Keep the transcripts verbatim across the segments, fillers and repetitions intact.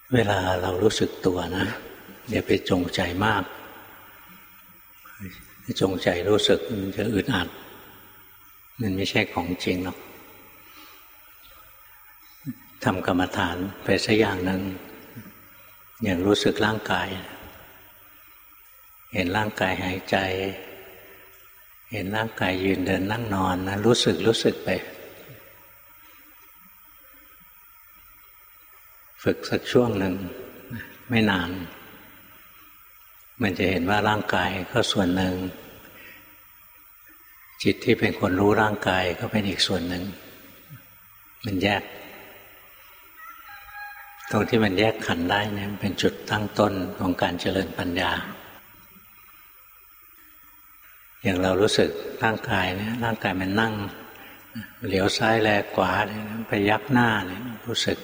เวลาเรารู้สึกตัวนะอย่าไปจงใจมากจงใจรู้สึกมันจะอึดอัดมันไม่ใช่ของจริงหรอกทำกรรมฐานไปสักอย่างนึงอย่างรู้สึกร่างกายเห็นร่างกายหายใจเห็นร่างกายยืนเดินนั่งนอนนะรู้สึกรู้สึกไปฝึกสักช่วงหนึ่งไม่นานมันจะเห็นว่าร่างกายก็ส่วนหนึ่งจิตที่เป็นคนรู้ร่างกายก็เป็นอีกส่วนหนึ่งมันแยกตรงที่มันแยกขันธ์ได้เนี่ยเป็นจุดตั้งต้นของการเจริญปัญญาอย่างเรารู้สึกร่างกายเนี่ยร่างกายมันนั่งเหลียวซ้ายแลขวาไปยักหน้าเนี่ยรู้สึก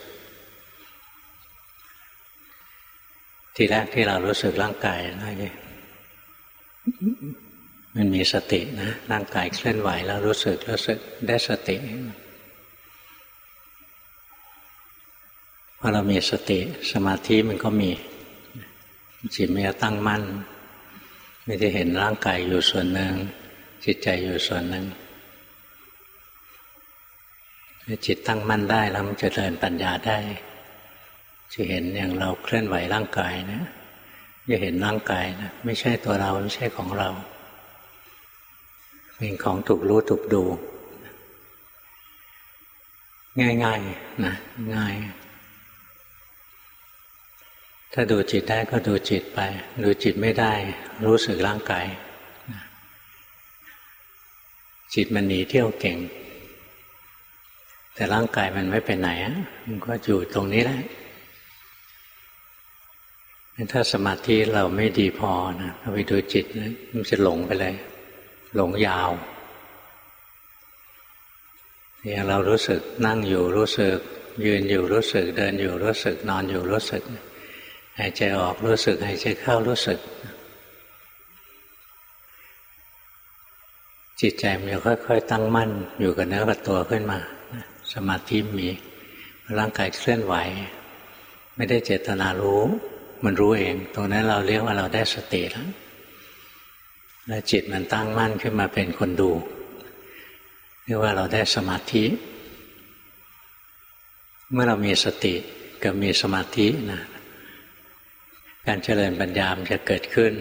ทีแรกที่เรารู้สึกร่างกายนะมันมีสตินะร่างกายเคลื่อนไหวแล้วรู้สึกรู้สึกได้สติพอเรามีสติสมาธิมันก็มีจิตมันจะตั้งมั่นไม่ได้เห็นร่างกายอยู่ส่วนหนึ่งจิตใจอยู่ส่วนหนึ่งจิตตั้งมั่นได้แล้วมันจะเดินปัญญาได้จะเห็นอย่างเราเคลื่อนไหวร่างกายนะจะเห็นร่างกายนะไม่ใช่ตัวเราไม่ใช่ของเราเป็นของถูกรู้ถูกดูง่ายๆนะง่ายถ้าดูจิตได้ก็ดูจิตไปดูจิตไม่ได้รู้สึกร่างกายจิตมันหนีเที่ยวเก่งแต่ร่างกายมันไม่ไปไหนมันก็อยู่ตรงนี้แหละถ้าสมาธิเราไม่ดีพอนะเราไปดูจิตนะมันจะหลงไปเลยหลงยาวอย่างเรารู้สึกนั่งอยู่รู้สึกยืนอยู่รู้สึกเดินอยู่รู้สึกนอนอยู่รู้สึกหายใจออกรู้สึกหายใจเข้ารู้สึกจิตใจมันจะค่อยๆตั้งมั่นอยู่กับเนื้อกับตัวขึ้นมาสมาธิมีร่างกายเคลื่อนไหวไม่ได้เจตนารู้มันรู้เองตรงนั้นเราเรียกว่าเราได้สติแล้วแล้วจิตมันตั้งมั่นขึ้นมาเป็นคนดูเรียกว่าเราได้สมาธิเมื่อเรามีสติกับมีสมาธินะการเจริญปัญญามันจะเกิดขึ้น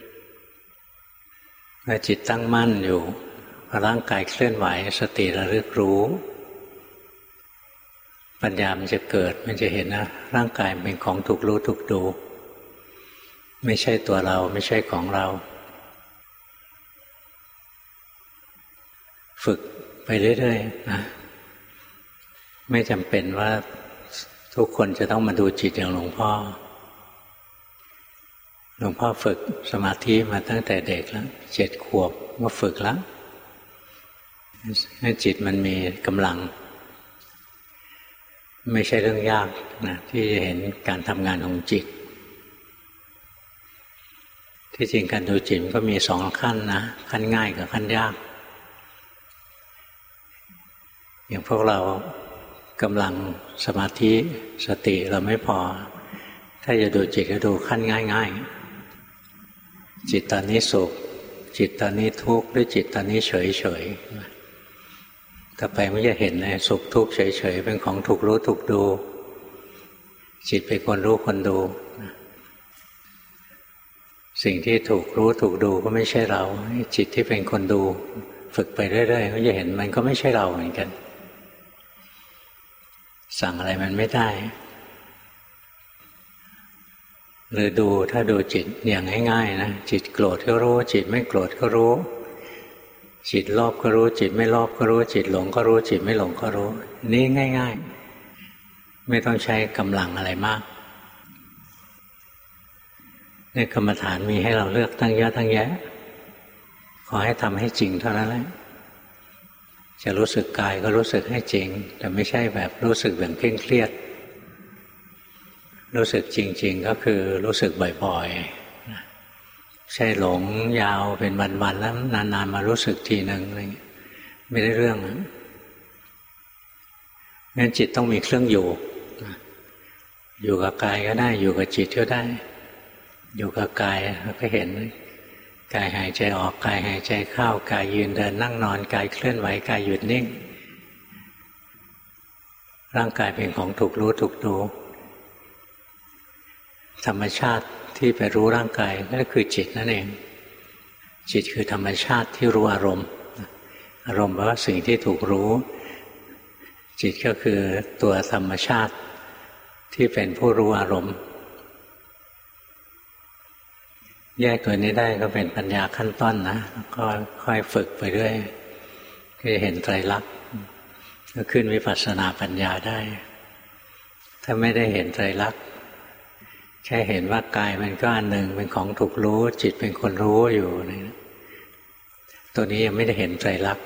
เมื่อจิตตั้งมั่นอยู่ร่างกายเคลื่อนไหวสติระลึกรู้ปัญญามันจะเกิดมันจะเห็นนะร่างกายเป็นของถูกรู้ถูกดูไม่ใช่ตัวเราไม่ใช่ของเราฝึกไปเรื่อยๆนะไม่จำเป็นว่าทุกคนจะต้องมาดูจิตอย่างหลวงพ่อหลวงพ่อฝึกสมาธิมาตั้งแต่เด็กแล้วเจ็ดขวบก็ฝึกแล้วให้จิตมันมีกำลังไม่ใช่เรื่องยากนะที่จะเห็นการทำงานของจิตที่จริงการดูจิตมันก็มีสองขั้นนะขั้นง่ายกับขั้นยากอย่างพวกเรากำลังสมาธิสติเราไม่พอถ้าจะดูจิตก็ดูขั้นง่ายๆจิตตอนนี้สุขจิตตอนนี้ทุกข์หรือจิตตอนนี้เฉยๆต่อไปมันจะเห็นเลยสุขทุกข์เฉยๆเป็นของถูกรู้ถูกดูจิตเป็นคนรู้คนดูสิ่งที่ถูกรู้ถูกดูก็ไม่ใช่เราจิตที่เป็นคนดูฝึกไปเรื่อยๆก็จะเห็นมันก็ไม่ใช่เราเหมือนกันสั่งอะไรมันไม่ได้หรือดูถ้าดูจิตอย่างง่ายๆนะจิตโกรธก็รู้จิตไม่โกรธก็รู้จิตโลภก็รู้จิตไม่โลภก็รู้จิตหลงก็รู้จิตไม่หลงก็รู้นี่ง่ายๆไม่ต้องใช้กำลังอะไรมากในกรรมฐานมีให้เราเลือกตั้งเยอะตั้งแยะขอให้ทำให้จริงเท่านั้นแหละจะรู้สึกกายก็รู้สึกให้จริงแต่ไม่ใช่แบบรู้สึกแบบเคร่งเครียดรู้สึกจริงๆก็คือรู้สึกบ่อยๆใช่หลงยาวเป็นวันๆแล้วนานๆมารู้สึกทีหนึ่งอะไรอย่างเงี้ยไม่ได้เรื่องงั้นจิตต้องมีเครื่องอยู่อยู่กับกายก็ได้อยู่กับจิตก็ได้อยู่กับกายเราก็เห็นกายหายใจออกกายหายใจเข้ากายยืนเดินนั่งนอนกายเคลื่อนไหวกายหยุดนิ่งร่างกายเป็นของถูกรู้ถูกดูธรรมชาติที่ไปรู้ร่างกายนั่นคือจิตนั่นเองจิตคือธรรมชาติที่รู้อารมณ์อารมณ์แปลว่าสิ่งที่ถูกรู้จิตก็คือตัวธรรมชาติที่เป็นผู้รู้อารมณ์แยกตัวนี้ได้ก็เป็นปัญญาขั้นต้นนะก็ค่อยฝึกไปเรื่อยก็จะเห็นไตรลักษณ์ก็ขึ้นวิปัสสนาปัญญาได้ถ้าไม่ได้เห็นไตรลักษณ์แค่เห็นว่ากายมันก็อันหนึ่งเป็นของถูกรู้จิตเป็นคนรู้อยู่นี่ตัวนี้ยังไม่ได้เห็นไตรลักษณ์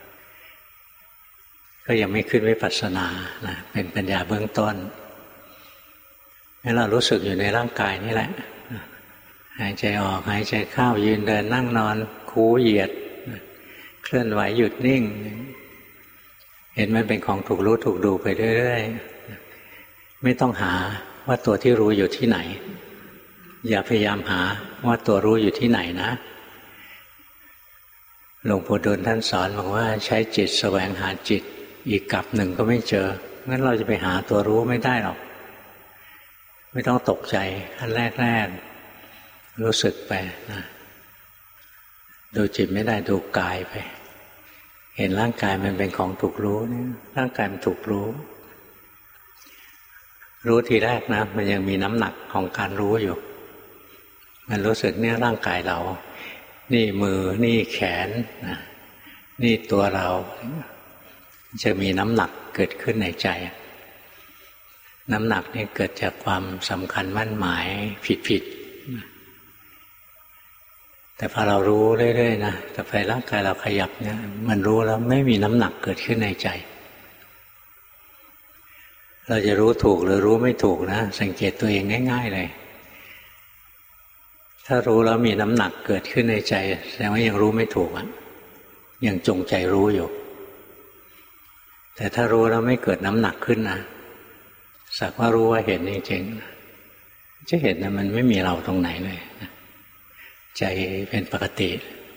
ก็ยังไม่ขึ้นวิปัสสนานะเป็นปัญญาเบื้องต้นให้เรารู้สึกอยู่ในร่างกายนี่แหละหายใจออกหายใจเข้ายืนเดินนั่งนอนคูเหยียดเคลื่อนไหวหยุดนิ่งเห็นมันเป็นของถูกรู้ถูกดูไปเรื่อยๆไม่ต้องหาว่าตัวที่รู้อยู่ที่ไหนอย่าพยายามหาว่าตัวรู้อยู่ที่ไหนนะหลวงปู่ดูลท่านสอนบอกว่าใช้จิตแสวงหาจิตอีกกลับหนึ่งก็ไม่เจองั้นเราจะไปหาตัวรู้ไม่ได้หรอกไม่ต้องตกใจขั้นแรกๆรู้สึกไปนะดูจิตไม่ได้ดูกายไปเห็นร่างกายมันเป็นของถูกรู้นี่ร่างกายมันถูกรู้รู้ทีแรกนะมันยังมีน้ำหนักของการรู้อยู่มันรู้สึกเนี่ยร่างกายเรานี่มือนี่แขนนะนี่ตัวเราจะมีน้ำหนักเกิดขึ้นในใจน้ำหนักนี่เกิดจากความสำคัญมั่นหมายผิดๆแต่พอเรารู้เรื่อยๆนะแต่ไปร่างกายเราขยับเนี่ยมันรู้แล้วไม่มีน้ำหนักเกิดขึ้นในใจเราจะรู้ถูกหรือรู้ไม่ถูกนะสังเกตตัวเองง่ายๆเลยถ้ารู้แล้วมีน้ำหนักเกิดขึ้นในใจแสดงว่ายังรู้ไม่ถูกอ่ะยังจงใจรู้อยู่แต่ถ้ารู้แล้วไม่เกิดน้ำหนักขึ้นนะสักว่ารู้ว่าเห็นจริงๆจะเห็นนะมันไม่มีเราตรงไหนเลยใจเป็นปกติ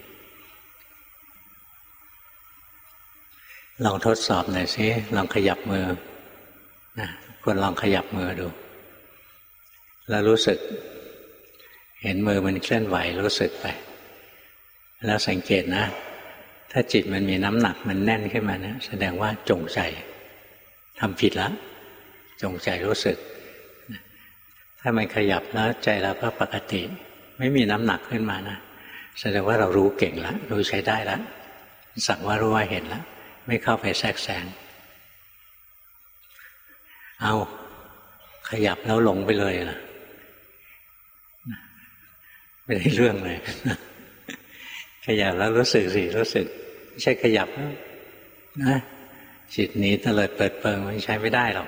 ลองทดสอบหน่อยสิลองขยับมือนะควรลองขยับมือดูแล้วรู้สึกเห็นมือมันเคลื่อนไหวรู้สึกไปแล้วสังเกตนะถ้าจิตมันมีน้ำหนักมันแน่นขึ้นมานะแสดงว่าจงใจทำผิดแล้วจงใจรู้สึกถ้ามันขยับแล้วใจเราก็ปกติไม่มีน้ำหนักขึ้นมานะแสดงว่าเรารู้เก่งแล้วรู้ใช้ได้แล้วสักว่ารู้ว่าเห็นแล้วไม่เข้าไปแทรกแซงเอาขยับแล้วหลงไปเลยนะไม่ได้เรื่องเลยขยับแล้วรู้สึกสิรู้สึกไม่ใช่ขยับนะจิตหนีเตลิดเปิดเปิงมันใช้ไม่ได้หรอก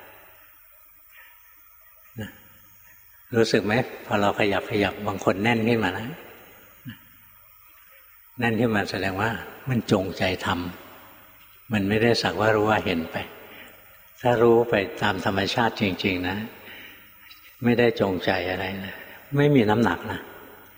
นะรู้สึกไหมพอเราขยับขยับบางคนแน่นขึ้นมานะแน่นขึ้นมาแสดงว่ามันจงใจทำมันไม่ได้สักว่ารู้ว่าเห็นไปถ้ารู้ไปตามธรรมชาติจริงๆนะไม่ได้จงใจอะไรนะไม่มีน้ำหนักนะ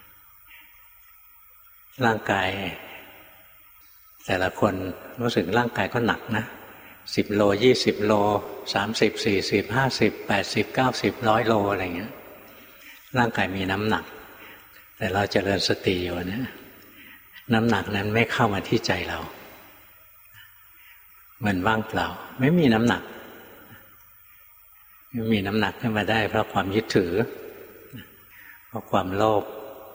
ร่างกายแต่ละคนรู้สึกร่างกายก็หนักนะสิบโลยี่สิบโลสามสิบสี่สิบห้าสิบแปดสิบเก้าสิบร้อยโลอะไรเงี้ยร่างกายมีน้ำหนักแต่เราเจริญสติอยู่นะน้ำหนักนั้นไม่เข้ามาที่ใจเรามันว่างเปล่าไม่มีน้ำหนักไม่มีน้ำหนักขึ้นมาได้เพราะความยึดถือเพราะความโลภ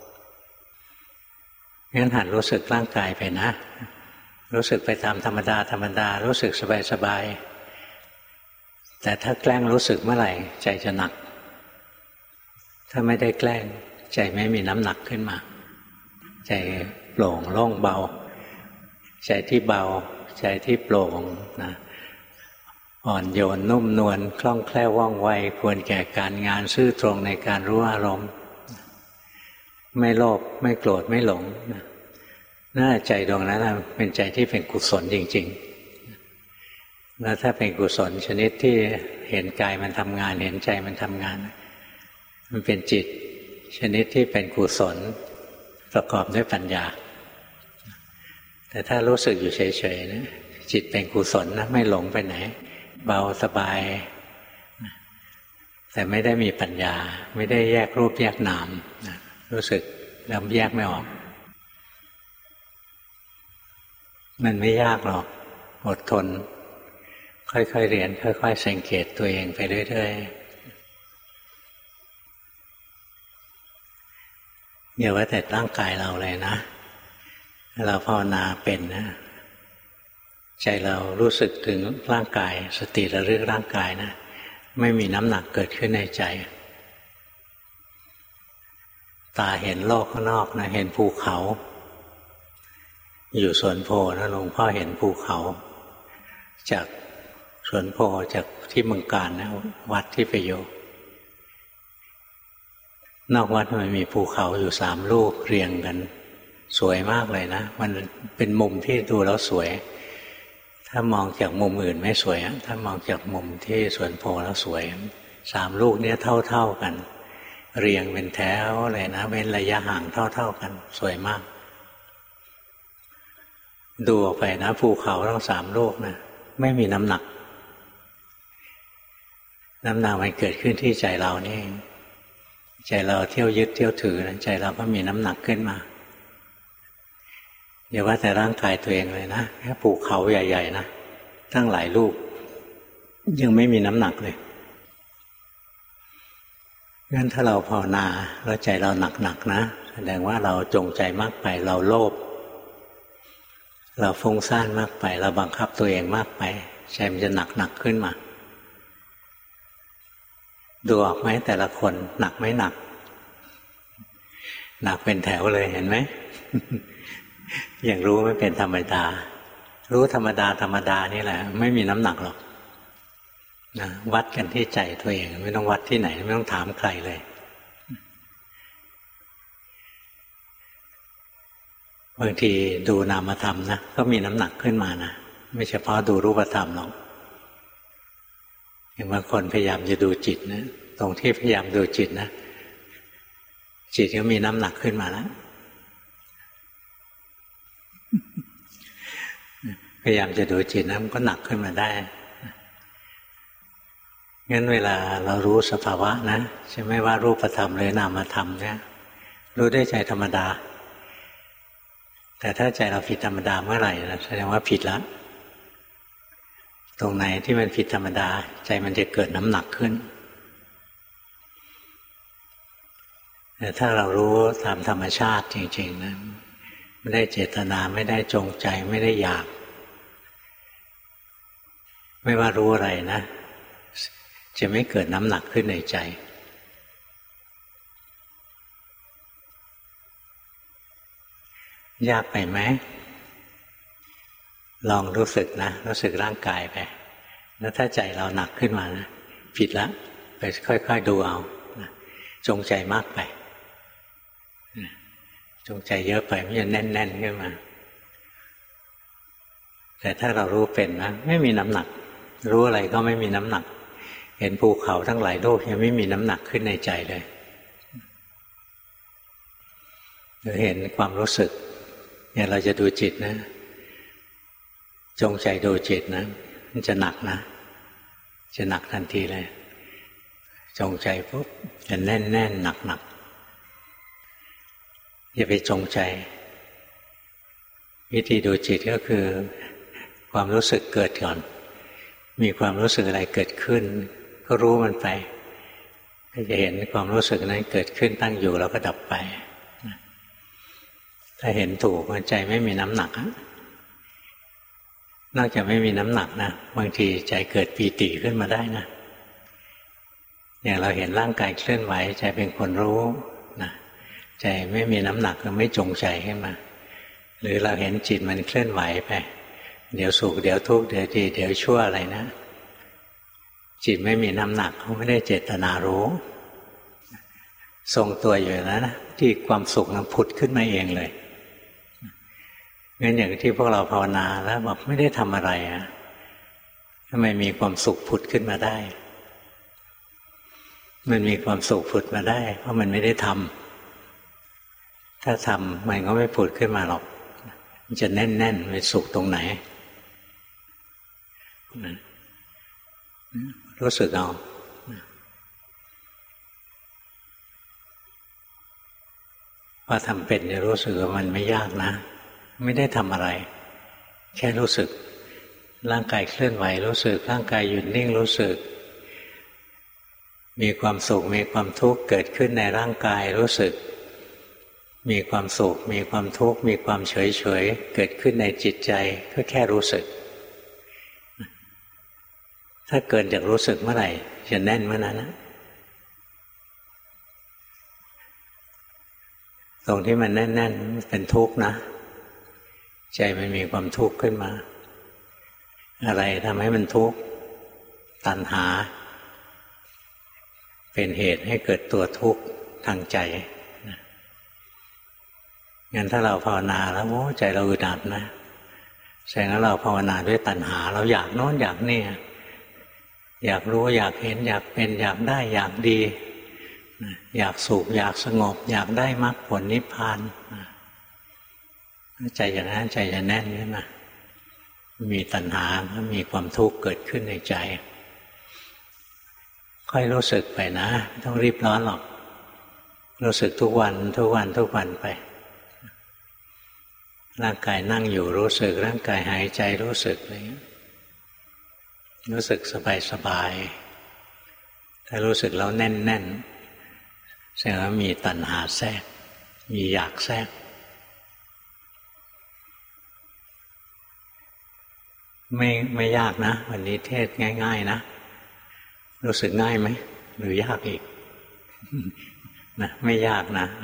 งั้นหัดรู้สึกร่างกายไปนะรู้สึกไปตามธรรมดาธรรมดารู้สึกสบายสบายแต่ถ้าแกล้งรู้สึกเมื่อไหร่ใจจะหนักถ้าไม่ได้แกล้งใจไม่มีน้ำหนักขึ้นมาใจโปร่งโล่งเบาใจที่เบาใจที่โปร่งนะอ่อนโยนนุ่มนวลคล่องแคล่วว่องไวควรแก่การงานซื่อตรงในการรู้อารมณ์ไม่โลภไม่โกรธไม่หลงน่าใจดวงนั้นเป็นใจที่เป็นกุศลจริงแล้วถ้าเป็นกุศลชนิดที่เห็นกายมันทำงานเห็นใจมันทำงานมันเป็นจิตชนิดที่เป็นกุศลประกอบด้วยปัญญาแต่ถ้ารู้สึกอยู่เฉยๆนะจิตเป็นกุศลนะไม่หลงไปไหนเบาสบายแต่ไม่ได้มีปัญญาไม่ได้แยกรูปแยกนามนะรู้สึกแล้วแยกไม่ออกมันไม่ยากหรอกอดทนค่อยๆเรียนค่อยๆสังเกตตัวเองไปเรื่อยๆอย่าว่าแต่ร่างกายเราเลยนะเราภาวนาเป็นนะใจเรารู้สึกถึงร่างกายสติระลึกร่างกายนะไม่มีน้ำหนักเกิดขึ้นในใจตาเห็นโลกข้างนอกนะเห็นภูเขาอยู่สวนโพนะหลวงพ่อเห็นภูเขาจากสวนโพจากที่เมืองกาญนะวัดที่ไปอยู่นอกวัดมันมีภูเขาอยู่สามลูกเรียงกันสวยมากเลยนะมันเป็นมุมที่ดูแล้วสวยถ้ามองจากมุมอื่นไม่สวยถ้ามองจากมุมที่สวนโพแล้วสวยสามลูกนี้เท่าๆกันเรียงเป็นแถวเลยนะเป็นระยะห่างเท่าๆกันสวยมากดูออกไปนะภูเขาทั้งสามลูกนะไม่มีน้ำหนักน้ำหนักมันเกิดขึ้นที่ใจเรานี่ใจเราเที่ยวยึดเที่ยวถือนะใจเราก็มีน้ำหนักขึ้นมาอย่าว่าแต่ร่างกายตัวเองเลยนะแค่ภูเขาใหญ่ๆนะตั้งหลายลูกยังไม่มีน้ำหนักเลยงั้นถ้าเราภาวนาแล้วใจเราหนักๆนะแสดงว่าเราจงใจมากไปเราโลภเราฟุ้งซ่านมากไปเราบังคับตัวเองมากไปใจมันจะหนักๆขึ้นมาดูออกไหมแต่ละคนหนักไม่หนักหนักเป็นแถวเลยเห็นไหม อย่างรู้ไม่เป็นธรรมดารู้ธรรมดาธรรมดานี่แหละไม่มีน้ำหนักหรอกนะวัดกันที่ใจตัวเองไม่ต้องวัดที่ไหนไม่ต้องถามใครเลยบางทีดูนามธรรมนะก็มีน้ำหนักขึ้นมานะไม่เฉพาะดูรูปธรรมหรอกอย่างบางคนพยายามจะดูจิตนะตรงที่พยายามดูจิตนะจิตก็มีน้ำหนักขึ้นมาแล้วพยายามจะดูจิตนะมันก็หนักขึ้นมาได้งั้นเวลาเรารู้สภาวะนะใช่ไหมว่ารูปธรรมหรือนามธรรมเนี่ยรู้ด้วยใจธรรมดาแต่ถ้าใจเราผิดธรรมดาเมื่อไหร่นะแสดงว่าผิดแล้วตรงไหนที่มันผิดธรรมดาใจมันจะเกิดน้ำหนักขึ้นแต่ถ้าเรารู้ตามธรรมชาติจริงๆนะไม่ได้เจตนาไม่ได้จงใจไม่ได้อยากไม่ว่ารู้อะไรนะจะไม่เกิดน้ำหนักขึ้นในใจยากไปไหมลองรู้สึกนะรู้สึกร่างกายไปแล้วถ้าใจเราหนักขึ้นมานะผิดแล้วไปค่อยๆดูเอานะจงใจมากไปนะจงใจเยอะไปมันจะแน่นๆขึ้นมาแต่ถ้าเรารู้เป็นนะไม่มีน้ำหนักรู้อะไรก็ไม่มีน้ำหนักเห็นภูเขาทั้งหลายลูกยังไม่มีน้ำหนักขึ้นในใจเลยหรือเห็นความรู้สึกเนี่ยเราจะดูจิตนะจงใจดูจิตนะมันจะหนักนะจะหนักทันทีเลยจงใจปุ๊บจะแน่นแน่นหนักหนักอย่าไปจงใจวิธีดูจิตก็คือความรู้สึกเกิดก่อนมีความรู้สึกอะไรเกิดขึ้นก็รู้มันไปก็จะเห็นความรู้สึกนั้นเกิดขึ้นตั้งอยู่แล้วก็ดับไปถ้าเห็นถูกใจไม่มีน้ำหนักนอกจากไม่มีน้ำหนักนะบางทีใจเกิดปีติขึ้นมาได้นะอย่างเราเห็นร่างกายเคลื่อนไหวใจเป็นคนรู้นะใจไม่มีน้ำหนักก็ไม่จงใจขึ้นมาหรือเราเห็นจิตมันเคลื่อนไหวไปเดี๋ยวสุขเดี๋ยวทุกข์เดี๋ยวดีเดี๋ยวชั่วอะไรนะจิตไม่มีน้ำหนักเขาไม่ได้เจตนารู้ทรงตัวอยู่แล้วนะที่ความสุขนั้นผุดขึ้นมาเองเลยงั้นอย่างที่พวกเราภาวนาแล้วบอกไม่ได้ทำอะไรอะทำไมมีความสุขผุดขึ้นมาได้มันมีความสุขผุดมาได้เพราะมันไม่ได้ทำถ้าทำมันก็ไม่ผุดขึ้นมาหรอกมันจะแน่นๆไปสุขตรงไหนรู้สึกเอาพอทำเป็นจะรู้สึกว่ามันไม่ยากนะไม่ได้ทำอะไรแค่รู้สึกร่างกายเคลื่อนไหวรู้สึกร่างกายหยุดนิ่งรู้สึกมีความสุขมีความทุกข์เกิดขึ้นในร่างกายรู้สึกมีความสุขมีความทุกข์มีความเฉยเฉยเกิดขึ้นในจิตใจก็แค่รู้สึกถ้าเกินจากรู้สึกเมื่อไหร่จะแน่นเมื่อนั้นนะตรงที่มันแน่นๆเป็นทุกข์นะใจมันมีความทุกข์ขึ้นมาอะไรทำให้มันทุกข์ตัณหาเป็นเหตุให้เกิดตัวทุกข์ทางใจงั้นถ้าเราภาวนาแล้วโอ้ใจเราอึดอัดนะแสดงว่าเราภาวนาด้วยตัณหาเราอยากโน้นอยากนี่อยากรู้อยากเห็นอยากเป็นอยากได้อยากดีอยากสุขอยากสงบอยากได้มรรคผลนิพพานใจอย่างนั้นใจจะแน่นขึ้นมามีตัณหาก็มีความทุกข์เกิดขึ้นในใจค่อยรู้สึกไปนะไม่ต้องรีบร้อนหรอกรู้สึกทุกวันทุกวันทุกวันไปร่างกายนั่งอยู่รู้สึกร่างกายหายใจรู้สึกอะไรอย่างนี้รู้สึกสบายสบายถ้ารู้สึกแล้วแน่นแน่นแสดงว่ามีตัณหาแทรกมีอยากแทรกไม่ไม่ยากนะวันนี้เทศง่ายๆนะรู้สึกง่ายไหมหรือยากอีกนะไม่ยากนะ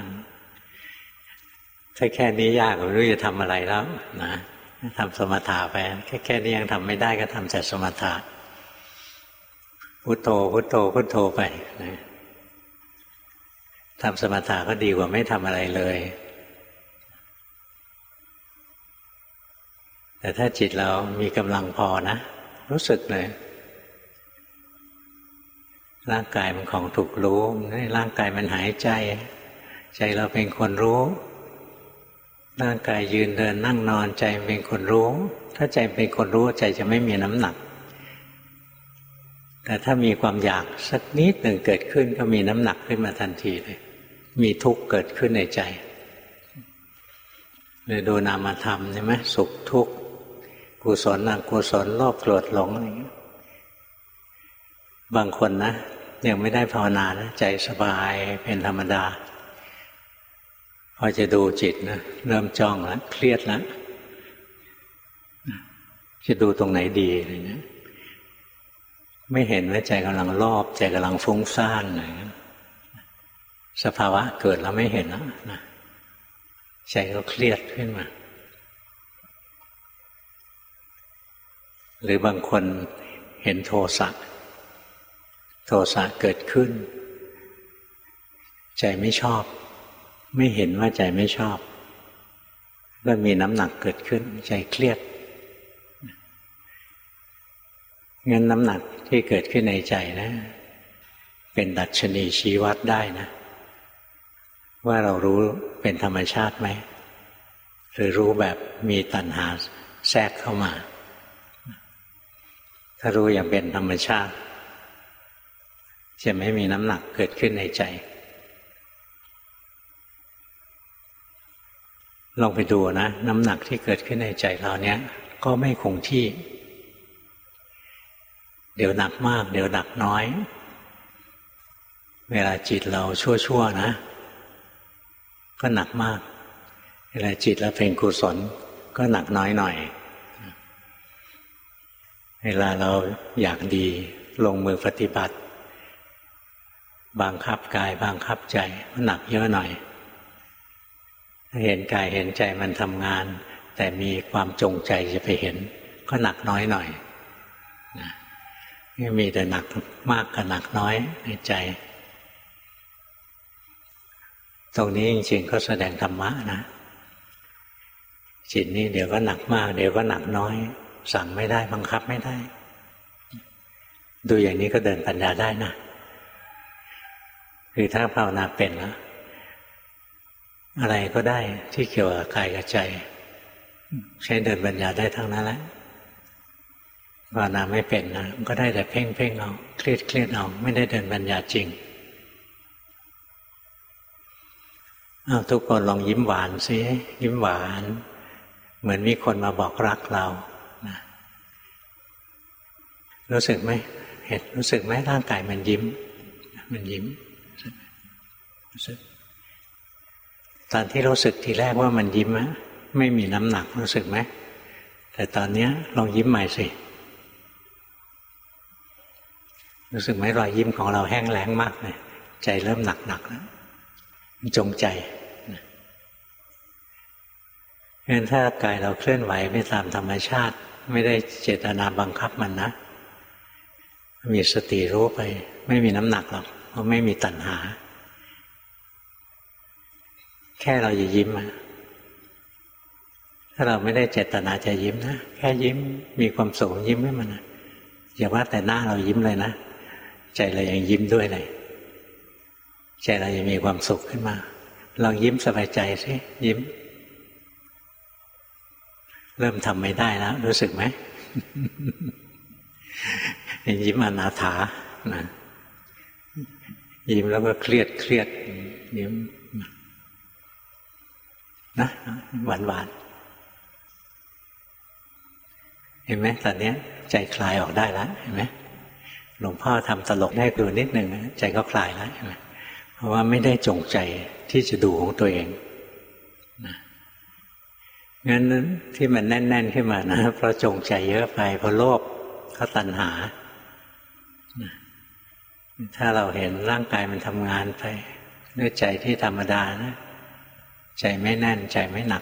ถ้าแค่นี้ยากไม่รู้จะทำอะไรแล้วนะทำสมถะไปแค่แค่นี้ยังทำไม่ได้ก็ทำแต่สมถะพุทโธพุทโธพุทโธไปนะทำสมถะก็ดีกว่าไม่ทำอะไรเลยแต่ถ้าจิตเรามีกำลังพอนะรู้สึกเลยร่างกายมันของถูกรู้ร่างกายมันหายใจใจเราเป็นคนรู้ร่างกายยืนเดินนั่งนอนใจเป็นคนรู้ถ้าใจเป็นคนรู้ใจจะไม่มีน้ำหนักแต่ถ้ามีความอยากสักนิดหนึ่งเกิดขึ้นก็มีน้ำหนักขึ้นมาทันทีเลยมีทุกข์เกิดขึ้นในใจเลยดูนามธรรมใช่ไหมสุขทุกข์กุศลอกุศลโลภโกรธหลงอะไรอย่างเงี้ยบางคนนะยังไม่ได้ภาวนานะใจสบายเป็นธรรมดาพอจะดูจิตนะเริ่มจ้องแล้วเครียดแล้วจะดูตรงไหนดีอะไรเงี้ยไม่เห็นว่าใจกำลังโลภใจกำลังฟุ้งซ่านอะไรเงี้ยสภาวะเกิดแล้วไม่เห็นแล้วนะใจก็เครียดขึ้นมาหรือบางคนเห็นโทสะโทสะเกิดขึ้นใจไม่ชอบไม่เห็นว่าใจไม่ชอบก็มีน้ำหนักเกิดขึ้นใจเครียดงั้นน้ำหนักที่เกิดขึ้นในใจนะเป็นดัชนีชี้วัดได้นะว่าเรารู้เป็นธรรมชาติไหมหรือรู้แบบมีตัณหาแทรกเข้ามาถ้ารู้อย่างเป็นธรรมชาติจะไม่มีน้ำหนักเกิดขึ้นในใจลองไปดูนะน้ำหนักที่เกิดขึ้นในใจเราเนี้ยก็ไม่คงที่เดี๋ยวหนักมากเดี๋ยวหนักน้อยเวลาจิตเราชั่วๆนะก็หนักมากเวลาจิตเราเป็นกุศลก็หนักน้อยหน่อยเวลาเราอยากดีลงมือปฏิบัติบังคับกายบังคับใจก็หนักเยอะหน่อยเห็นกายเห็นใจมันทำงานแต่มีความจงใจจะไปเห็นก็หนักน้อยหน่อยนะไม่มีแต่หนักมากกับหนักน้อยในใจตรงนี้จริงๆก็แสดงธรรมะนะจิตนี่เดี๋ยวก็หนักมากเดี๋ยวก็หนักน้อยสั่งไม่ได้บังคับไม่ได้ดูอย่างนี้ก็เดินปัญญาได้นะคือถ้าภาวนาเป็นแล้วอะไรก็ได้ที่เกี่ยวกับกายกับใจใช้เดินปัญญาได้ทั้งนั้นแหละภาวนาไม่เป็นนะก็ได้แต่เพ่งเพ่งเอาเครียดเครียดเอาไม่ได้เดินปัญญาจริงอ้าวทุกคนลองยิ้มหวานสิยิ้มหวานเหมือนมีคนมาบอกรักเรานะรู้สึกไหมเห็นรู้สึกไหมร่างกายมันยิ้มมันยิ้มรู้สึกตอนที่รู้สึกทีแรกว่ามันยิ้มอะไม่มีน้ำหนักรู้สึกไหมแต่ตอนนี้ลองยิ้มใหม่สิรู้สึกไหมรอยยิ้มของเราแห้งแล้งมากเลยใจเริ่มหนักหนักแล้วจงใจเพราะฉะนั้นถ้ากายเราเคลื่อนไหวไปตามธรรมชาติไม่ได้เจตนาบังคับมันนะมีสติรู้ไปไม่มีน้ำหนักหรอกเพราะไม่มีตัณหาแค่เราอย่ายิ้มถ้าเราไม่ได้เจตนาจะยิ้มนะแค่ยิ้มมีความสุขยิ้มให้มันนะอย่าว่าแต่หน้าเรายิ้มเลยนะใจเรายังยิ้มด้วยเลยใจเรายังมีความสุขขึ้นมาลองยิ้มสบายใจสิยิ้มเริ่มทำไม่ได้แล้วรู้สึกไหม ยิ้มอนาถานะยิ้มแล้วก็เครียดเครียดยิ้มนะหวานหวานเห็นไหมตอนนี้ใจคลายออกได้แล้วเห็นไหมหลวงพ่อทำตลกได้ดูนิดหนึ่งใจก็คลายแล้วเห็นไหมเพราะว่าไม่ได้จงใจที่จะดูของตัวเองนะงั้นที่มันแน่นๆขึ้นมานะเพราะจงใจเยอะไปเพราะโลภเพราะตัณหานะถ้าเราเห็นร่างกายมันทำงานไปด้วยใจที่ธรรมดานะใจไม่แน่นใจไม่หนัก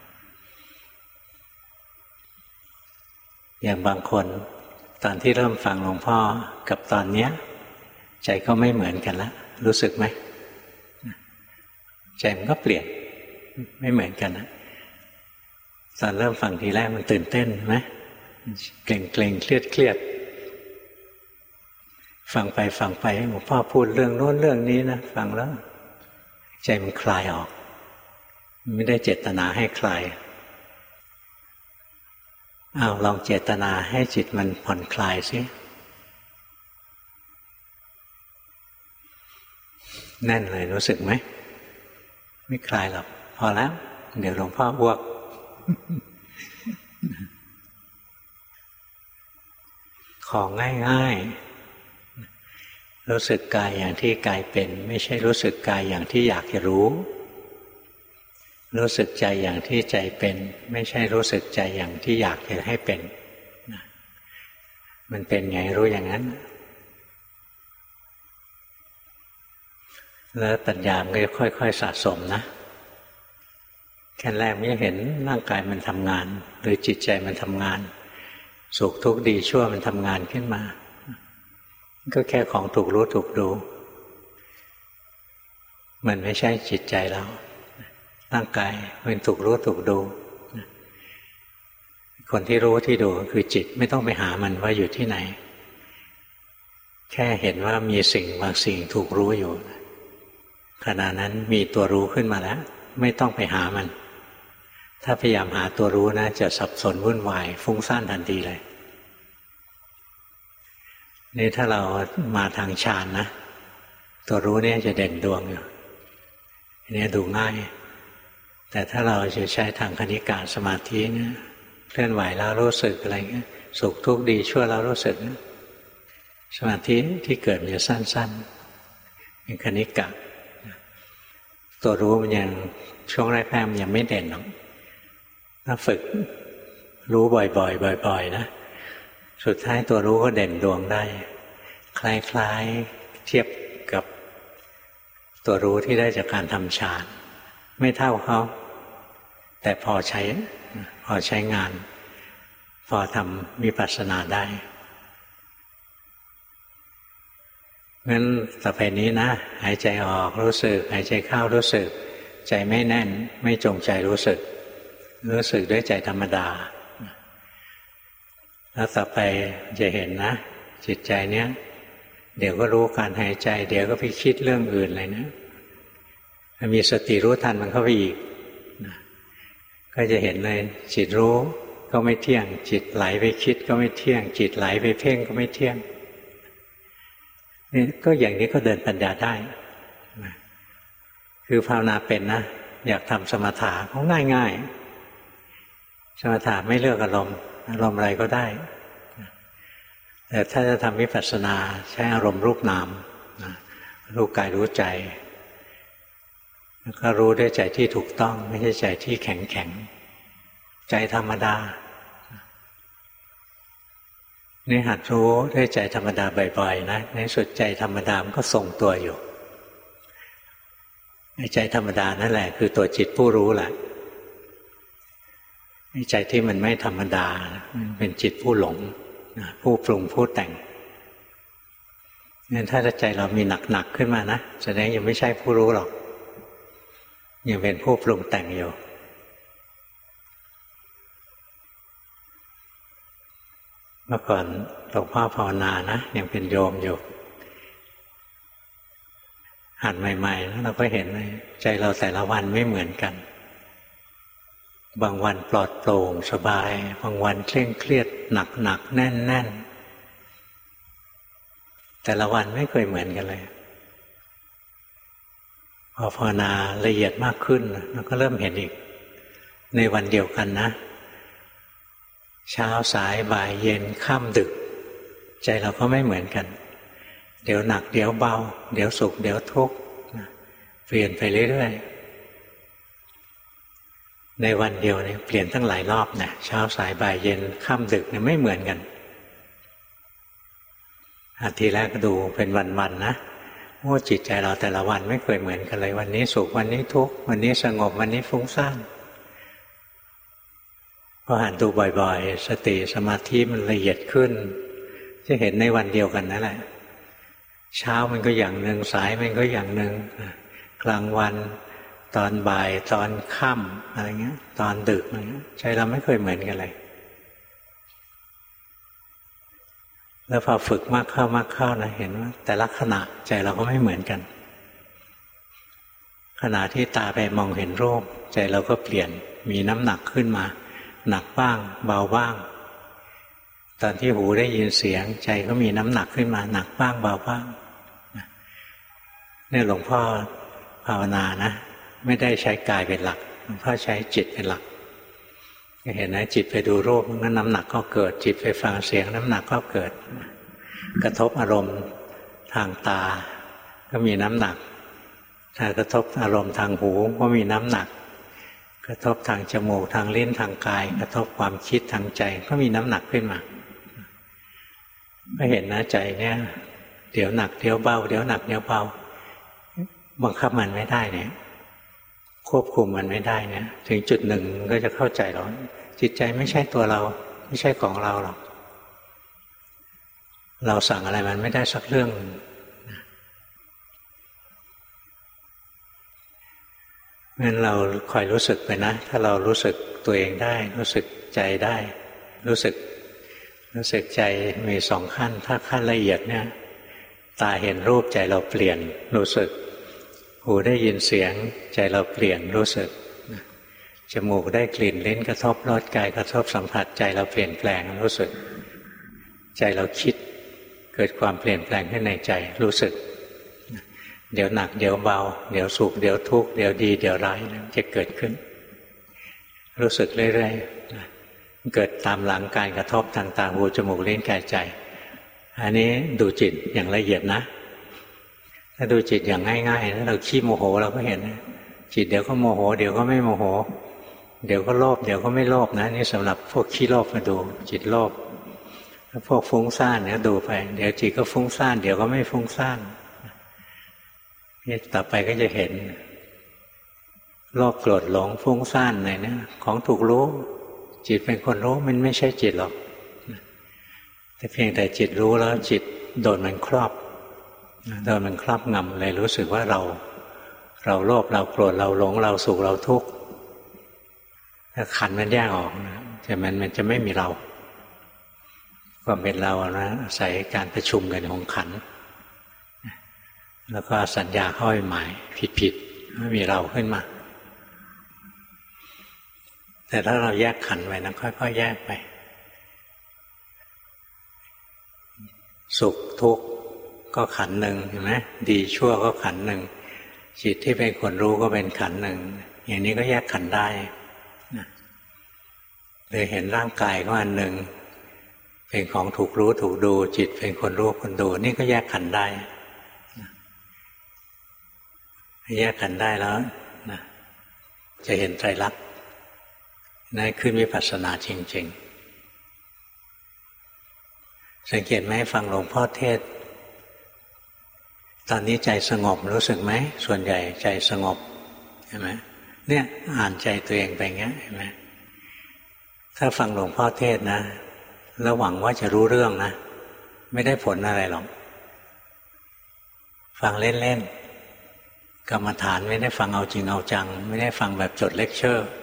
อย่างบางคนตอนที่เริ่มฟังหลวงพ่อกับตอนนี้ใจก็ไม่เหมือนกันแล้วรู้สึกไหมใจมันก็เปลี่ยนไม่เหมือนกันนะตอนเริ่มฟังทีแรกมันตื่นเต้นไหมเกร็งเกร็งเครียดเครียดฟังไปฟังไปหลวงพ่อพูดเรื่องโน้นเรื่องนี้นะฟังแล้วใจมันคลายออกไม่ได้เจตนาให้คลายอ้าวลองเจตนาให้จิตมันผ่อนคลายสิแน่นเลยรู้สึกไหมไม่คลายหรอกพอแล้วเดี๋ยวหลวงพ่ออ้วกของง่ายๆรู้สึกกายอย่างที่กายเป็นไม่ใช่รู้สึกกายอย่างที่อยากจะรู้รู้สึกใจอย่างที่ใจเป็นไม่ใช่รู้สึกใจอย่างที่อยากจะให้เป็นมันเป็นไงรู้อย่างนั้นแล้วปัญญามันก็ค่อยๆสะสมนะแค่แรกไม่เห็นร่างกายมันทำงานหรือจิตใจมันทำงานสุขทุกข์ดีชั่วมันทำงานขึ้นมาก็แค่ของถูกรู้ถูกดูมันไม่ใช่จิตใจเราร่างกายเป็นถูกรู้ถูกดูคนที่รู้ที่ดูคือจิตไม่ต้องไปหามันว่าอยู่ที่ไหนแค่เห็นว่ามีสิ่งบางสิ่งถูกรู้อยู่ขณะนั้นมีตัวรู้ขึ้นมาแล้วไม่ต้องไปหามันถ้าพยายามหาตัวรู้นะจะสับสนวุ่นวายฟุ้งซ่านทันทีเลยนี่ถ้าเรามาทางฌานนะตัวรู้เนี่ยจะเด่นดวงอยู่เนี่ยดูง่ายแต่ถ้าเราจะใช้ทางคณิกาสมาธิเนี่ยเคลื่อนไหวแล้วรู้สึกอะไรเงี้ยสุขทุกข์ดีชั่วแล้วรู้สึกสมาธิที่เกิดมันจะสั้นๆเป็นคณิกะตัวรู้มันยังช่วงแรกๆมันยังไม่เด่นหรอกถ้าฝึกรู้บ่อยๆบ่อยๆนะสุดท้ายตัวรู้ก็เด่นดวงได้คล้ายๆเทียบกับตัวรู้ที่ได้จากการทำฌานไม่เท่าเขาแต่พอใช้พอใช้งานพอทำวิปัสสนาได้งั้นต่อไปนี้นะหายใจออกรู้สึกหายใจเข้ารู้สึกใจไม่แน่นไม่จงใจรู้สึกรู้สึกด้วยใจธรรมดาแล้วต่อไปจะเห็นนะจิตใจเนี้ยเดี๋ยวก็รู้การหายใจเดี๋ยวก็ไปคิดเรื่องอื่นเลยนะมีสติรู้ทันมันเข้าไปอีกนะก็จะเห็นเลยจิตรู้ก็ไม่เที่ยงจิตไหลไปคิดก็ไม่เที่ยงจิตไหลไปเพ่งก็ไม่เที่ยงนี่ก็อย่างนี้ก็เดินปัญญาได้นะคือภาวนาเป็นนะอยากทำสมถะก็ง่ายๆสมถะไม่เลือกอารมณ์อารมณ์อะไรก็ได้แต่ถ้าจะทำวิปัสสนาใช้อารมณ์รูปนามรู้กายรู้ใจแล้วก็รู้ด้วยใจที่ถูกต้องไม่ใช่ใจที่แข็งแข็งใจธรรมดานี่หัดรู้ด้วยใจธรรมดาบ่อยๆนะในสุดใจธรรมดามันก็ทรงตัวอยู่ใจธรรมดานั่นแหละคือตัวจิตผู้รู้แหละใจที่มันไม่ธรรมดามันเป็นจิตผู้หลงผู้ปรุงผู้แต่งงั้นถ้าใจเรามีหนักๆขึ้นมานะแสดงยังไม่ใช่ผู้รู้หรอกยังเป็นผู้ปรุงแต่งอยู่เมื่อก่อนหลวงพ่อภาวนานะยังเป็นโยมอยู่หัดใหม่ๆแล้วเราก็เห็นเลยใจเราแต่ละวันไม่เหมือนกันบางวันปลอดโปร่งสบายบางวันเคร่งเครียดหนักหนักแน่นแน่นแต่ละวันไม่เคยเหมือนกันเลยพอภาวนาละเอียดมากขึ้นเราก็เริ่มเห็นอีกในวันเดียวกันนะเช้าสายบ่ายเย็นค่ำดึกใจเราก็ไม่เหมือนกันเดี๋ยวหนักเดี๋ยวเบาเดี๋ยวสุขเดี๋ยวทุกข์เปลี่ยนไปเรื่อยๆในวันเดียวเนี่ยเปลี่ยนตั้งหลายรอบนะเช้าสายบ่ายเย็นค่ำดึกเนี่ยไม่เหมือนกันอาทีแรกก็ดูเป็นวันๆนะโอ้จิตใจเราแต่ละวันไม่เคยเหมือนกันเลยวันนี้สุขวันนี้ทุกข์วันนี้สงบวันนี้ฟุ้งซ่านพอหันดูบ่อยๆสติสมาธิมันละเอียดขึ้นจะเห็นในวันเดียวกันนั่นแหละเช้ามันก็อย่างหนึ่งสายมันก็อย่างหนึ่งกลางวันตอนบ่ายตอนค่ำอะไรเงี้ยตอนดึกอะไรเงี้ยใจเราไม่เคยเหมือนกันเลยแล้วพอฝึกมากเข้ามากเข้านะเห็นว่าแต่ละขณะใจเราก็ไม่เหมือนกันขณะที่ตาไปมองเห็นรูปใจเราก็เปลี่ยนมีน้ำหนักขึ้นมาหนักบ้างเบาบ้างตอนที่หูได้ยินเสียงใจก็มีน้ำหนักขึ้นมาหนักบ้างเบาบ้างเนี่ยหลวงพ่อภาวนานะไม่ได้ใช้กายเป็นหลักหลวงพ่อใช้จิตเป็นหลักเห็นนะจิตไปดูรูปงั้นน้ำหนักก็เกิดจิตไปฟังเสียงน้ำหนักก็เกิดกระทบอารมณ์ทางตาก็มีน้ำหนักถ้ากระทบอารมณ์ทางหูก็มีน้ำหนักกระทบทางจมูกทางลิ้นทางกายกระทบความคิดทางใจก็มีน้ำหนักขึ้นมาไม่เห็นนะใจเนี่ยเดี๋ยวหนักเดี๋ยวเบาเดี๋ยวหนักเดี๋ยวเบาบังคับมันไม่ได้เนี่ยควบคุมมันไม่ได้เนี่ยถึงจุดหนึ่งก็จะเข้าใจหรอกจิตใจไม่ใช่ตัวเราไม่ใช่ของเราหรอกเราสั่งอะไรมันไม่ได้สักเรื่องงั้นเราคอยรู้สึกไปนะถ้าเรารู้สึกตัวเองได้รู้สึกใจได้รู้สึกรู้สึกใจมีสองขั้นถ้าขั้นละเอียดเนี่ยตาเห็นรูปใจเราเปลี่ยนรู้สึกหูได้ยินเสียงใจเราเปลี่ยนรู้สึกจมูกได้กลิ่นลิ้นกระทบรสกายกระทบสัมผัสใจเราเปลี่ยนแปลงรู้สึกใจเราคิดเกิดความเปลี่ยนแปลงขึ้นในใจรู้สึกเดี๋ยวหนักเดี๋ยวเบาเดี๋ยวสุขเดี๋ยวทุกข์เดี๋ยวดีเดี๋ยวร้ายจะเกิดขึ้นรู้สึกเรื่อยๆเกิดตามหลังการกระทบทางตาหูจมูกลิ้นกายใจอันนี้ดูจิตอย่างละเอียดนะถ้าดูจิตอย่างง่ายๆแล้วเราขี้โมโหเราก็เห็นจิตเดี๋ยวก็โมโหเดี๋ยวก็ไม่โมโหเดี๋ยวก็โลภเดี๋ยวก็ไม่โลภนะนี่สำหรับพวกขี้โลภมาดูจิตโลภถ้าพวกฟุ้งซ่านเนี่ยดูไปเดี๋ยวจิตก็ฟุ้งซ่านเดี๋ยวก็ไม่ฟุ้งซ่านนี่ต่อไปก็จะเห็นโลภโกรธหลงฟุ้งซ่านอะไรเนี่ยของถูกรู้จิตเป็นคนรู้มันไม่ใช่จิตหรอกแต่เพียงแต่จิตรู้แล้วจิตโดนมันครอบโดนมันครอบงำเลยรู้สึกว่าเราเราโลภเราโกรธเราหลงเราสุขเราทุกข์ถ้าขันธ์มันแยกออกนะแต่มันมันจะไม่มีเราความเป็นเรานะอาศัยการประชุมกันของขันธ์แล้วก็สัญญาเข้าไปหมายผิดๆไม่มีเราขึ้นมาแต่ถ้าเราแยกขันธ์ไว้นะค่อยๆแยกไปสุขทุกข์ก็ขันธ์หนึ่งเห็นไหมดีชั่วก็ขันธ์หนึ่งจิตที่เป็นคนรู้ก็เป็นขันธ์หนึ่งอย่างนี้ก็แยกขันธ์ได้เลยเห็นร่างกายก็อันหนึ่งเป็นของถูกรู้ถูกดูจิตเป็นคนรู้คนดูนี่ก็แยกขันธ์ได้แยกขันธ์ได้แล้วนะจะเห็นไตรลักษณ์นั่นคือวิปัสสนาจริงๆสังเกตไหมฟังหลวงพ่อเทศตอนนี้ใจสงบรู้สึกไหมส่วนใหญ่ใจสงบเห็นไหมเนี่ยอ่านใจตัวเองไปอย่างเงี้ยเห็นไหมถ้าฟังหลวงพ่อเทศนะแล้วหวังว่าจะรู้เรื่องนะไม่ได้ผลอะไรหรอกฟังเล่นๆกรรมฐานไม่ได้ฟังเอาจริงเอาจังไม่ได้ฟังแบบจดเลคเชอร์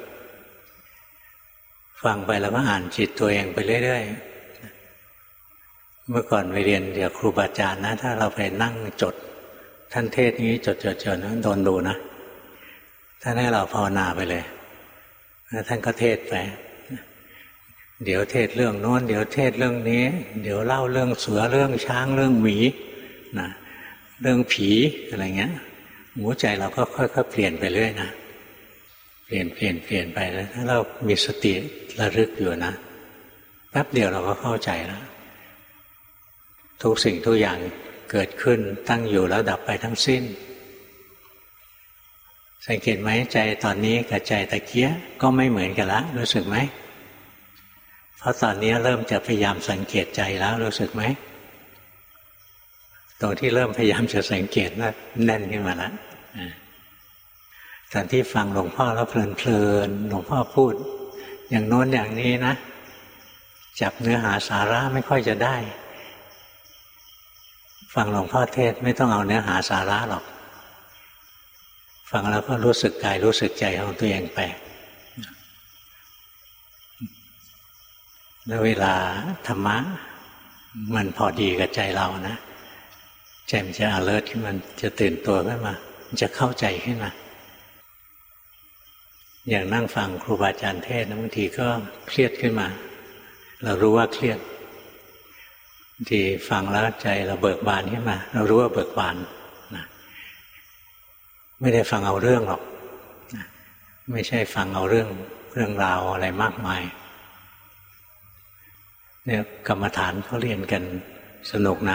ฟังไปแล้วก็อ่านจิตตัวเองไปเรื่อยๆเมื่อก่อนไปเรียนเดี๋ยวครูบาอาจารย์นะถ้าเราไปนั่งจดท่านเทศนี้จดจดจดนะโดนดูนะท่านให้เราภาวนาไปเลยแล้วท่านก็เทศไปเดี๋ยวเทศเรื่องโน้นเดี๋ยวเทศเรื่องนี้เดี๋ยวเล่าเรื่องเสือเรื่องช้างเรื่องหมีนะเรื่องผีอะไรเงี้ยหัวใจเราก็ค่อยๆเปลี่ยนไปเรื่อยนะเปลี่ยนเปลี่ยนเปลี่ยนไปแล้วถ้าเรามีสติระลึกอยู่นะแป๊บเดียวเราก็เข้าใจแล้วทุกสิ่งทุกอย่างเกิดขึ้นตั้งอยู่แล้วดับไปทั้งสิ้นสังเกตไหมใจตอนนี้กับใจตะเกียก็ไม่เหมือนกันละรู้สึกไหมเพราะตอนนี้เริ่มจะพยายามสังเกตใจแล้วรู้สึกไหมตรงที่เริ่มพยายามจะสังเกตว่าแน่นขึ้นมาแล้วตอนที่ฟังหลวงพ่อแล้วเพลินๆหลวงพ่อพูดอย่างโน้นอย่างนี้นะจับเนื้อหาสาระไม่ค่อยจะได้ฟังหลวงพ่อเทศไม่ต้องเอาเนื้อหาสาระหรอกฟังแล้วก็รู้สึกกายรู้สึกใจของตัวเองไปแล้วเวลาธรรมะมันพอดีกับใจเรานะใจมันจะ alert ขึ้นมันจะตื่นตัวขึ้นมามันจะเข้าใจขึ้นมาอย่างนั่งฟังครูบาอาจารย์เทศนะบางทีก็เครียดขึ้นมาเรารู้ว่าเครียดบางทีฟังแล้วใจเราเบิกบานขึ้นมาเรารู้ว่าเบิกบานนะไม่ได้ฟังเอาเรื่องหรอกนะไม่ใช่ฟังเอาเรื่องเรื่องราวอะไรมากมายเนี่ยกรรมฐานเขาเรียนกันสนุกนะ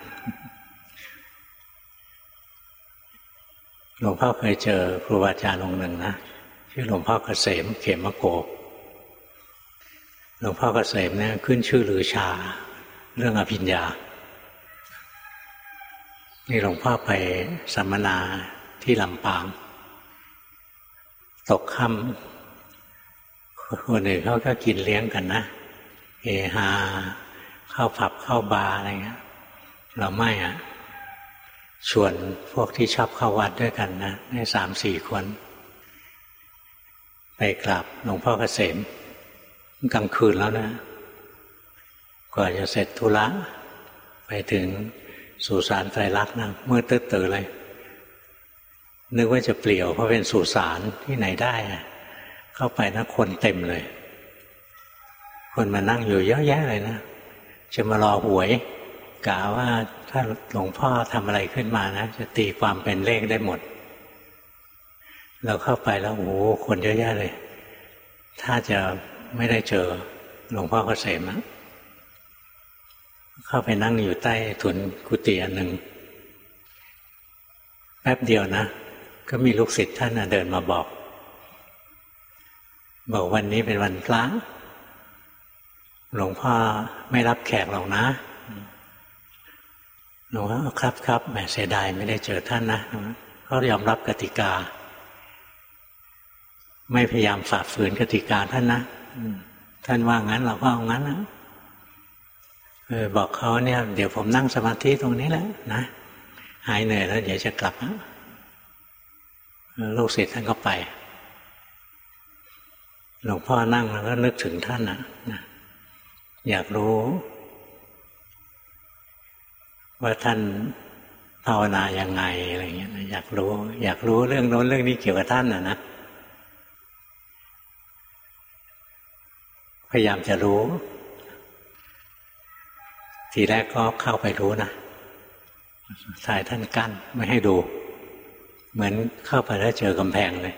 หลวงพ่อเคยเจอครูบาอาจารย์องค์หนึ่งนะชื่อหลวงพ่อเกษมเขมโกหลวงพ่อเกษมเนี่ยขึ้นชื่อลือชาเรื่องอภิญญานี่หลวงพ่อไปสัมมนาที่ลำปางตกค่ำคนอื่นเขาก็กินเลี้ยงกันนะเฮฮาเข้าผับเข้าบาร์อะไรเงี้ยเราไม่อ่ะชวนพวกที่ชอบเข้าวัดด้วยกันนะให้สามสี่คนไปกราบหลวงพ่อเกษมกลางคืนแล้วนะกว่าจะเสร็จธุระไปถึงสุสานไตรลักษณ์นะมืดตื้อๆเลยนึกว่าจะเปลี่ยวเพราะเป็นสุสานที่ไหนได้เข้าไปนะคนเต็มเลยคนมานั่งอยู่เยอะแยะเลยนะจะมารอหวยกะว่าถ้าหลวงพ่อทำอะไรขึ้นมานะจะตีความเป็นเลขได้หมดเราเข้าไปแล้วโอ้โหคนเยอะแยะเลยถ้าจะไม่ได้เจอหลวงพ่อเกษมนะเข้าไปนั่งอยู่ใต้ถุนกุฏิอันหนึ่งแป๊บเดียวนะก็มีลูกศิษย์ท่านเดินมาบอกบอกวันนี้เป็นวันพระหลวงพ่อไม่รับแขกหรอกนะหลวงพ่อครับครับแหมเสียดายไม่ได้เจอท่านนะเขายอมรับกติกาไม่พยายามฝ่าฝืนกติกาท่านนะท่านว่างั้นเราก็เอางั้นนะเออบอกเขาเนี่ยเดี๋ยวผมนั่งสมาธิตรงนี้แหละนะหายเหนื่อยแล้วเดี๋ยวจะกลับนะลูกศิษย์ท่านก็ไปหลวงพ่อนั่งแล้วก็นึกถึงท่านนะอยากรู้ว่าท่านภาวนายังไงอะไรเงี้ยอยากรู้อยากรู้เรื่องโน้นเรื่องนี้เกี่ยวกับท่านน่ะนะพยายามจะรู้ทีแรกก็เข้าไปรู้นะสายท่านกั้นไม่ให้ดูเหมือนเข้าไปแล้วเจอกำแพงเลย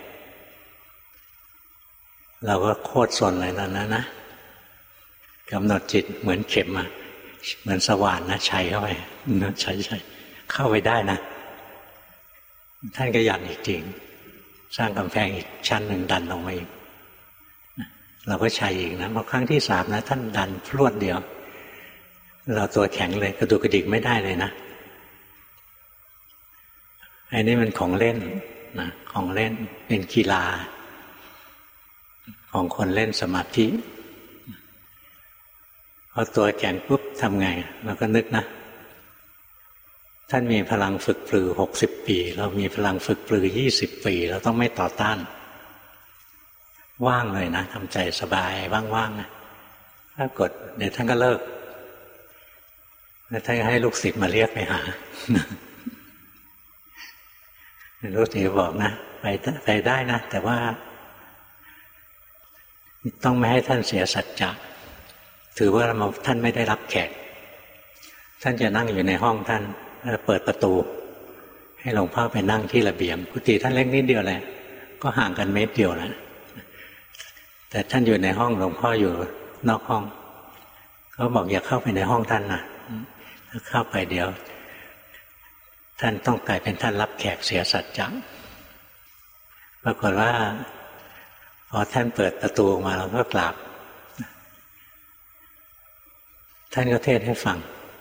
เราก็โคตรสนเลยตอนนั้นนะกำหนดจิตเหมือนเข็มอะเหมือนสว่านนะชัยเข้าไปนะชัยชัยเข้าไปได้นะท่านก็ยันอีกจริงสร้างกำแพงอีกชั้นหนึ่งดันลงมาอีกเราก็ชัยอีกนะพอครั้งที่สามนะท่านดันพรวดเดียวเราตัวแข็งเลยกระดุกกระดิกไม่ได้เลยนะไอ้นี่มันของเล่นนะของเล่นเป็นกีฬาของคนเล่นสมาธิพอตัวแข็งปุ๊บทำไงเราก็นึกนะท่านมีพลังฝึกปรือหกสิบปีเรามีพลังฝึกปรือยี่สิบปีเราต้องไม่ต่อต้านว่างเลยนะทำใจสบายว่างๆนะถ้ากดเดี๋ยวท่านก็เลิกแล้วท่านให้ลูกศิษย์มาเรียกไปหาลูกศิษย์บอกนะไปไปได้นะแต่ว่าต้องไม่ให้ท่านเสียสัจจะถือว่าท่านไม่ได้รับแขกท่านจะนั่งอยู่ในห้องท่านแล้วเปิดประตูให้หลวงพ่อไปนั่งที่ระเบียงกุฏิท่านเล็กนิดเดียวแหละก็ห่างกันเมตรเดียวนะแต่ท่านอยู่ในห้องหลวงพ่ออยู่นอกห้องเขาบอกอย่าเข้าไปในห้องท่านนะถ้าเข้าไปเดี๋ยวท่านต้องกลายเป็นท่านรับแขกเสียสัจจะปรากฏว่าพอท่านเปิดประตูออกมาเราก็กราบท่านก็เทศให้ฟัง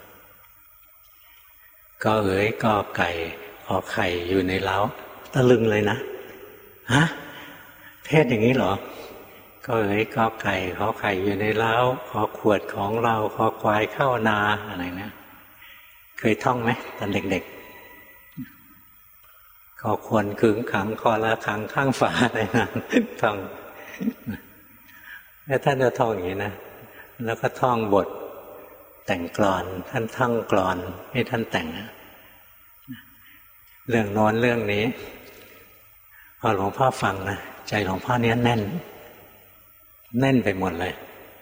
ก็เอ๋ยก็ไก่ขอไข่อยู่ในเล้าตะลึงเลยนะฮะเทศอย่างนี้เหรอก็เอ๋ยก็ไก่ขอไข่อยู่ในเล้าขอขวดของเราขอควายเข้านาอะไรนะเคยท่องไหมตอนเด็กๆขอควรขึงขังคอละขังข้างฝาอะไรนะท่องแล้วท่านจะท่องอย่างนี้นะแล้วก็ท่องบทแต่งกลอนท่านท่องกลอนให้ท่านแต่งนะเรื่องโน้นเรื่องนี้พอหลวงพ่อฟังนะใจหลวงพ่อเนี้ยแน่นแน่นไปหมดเลย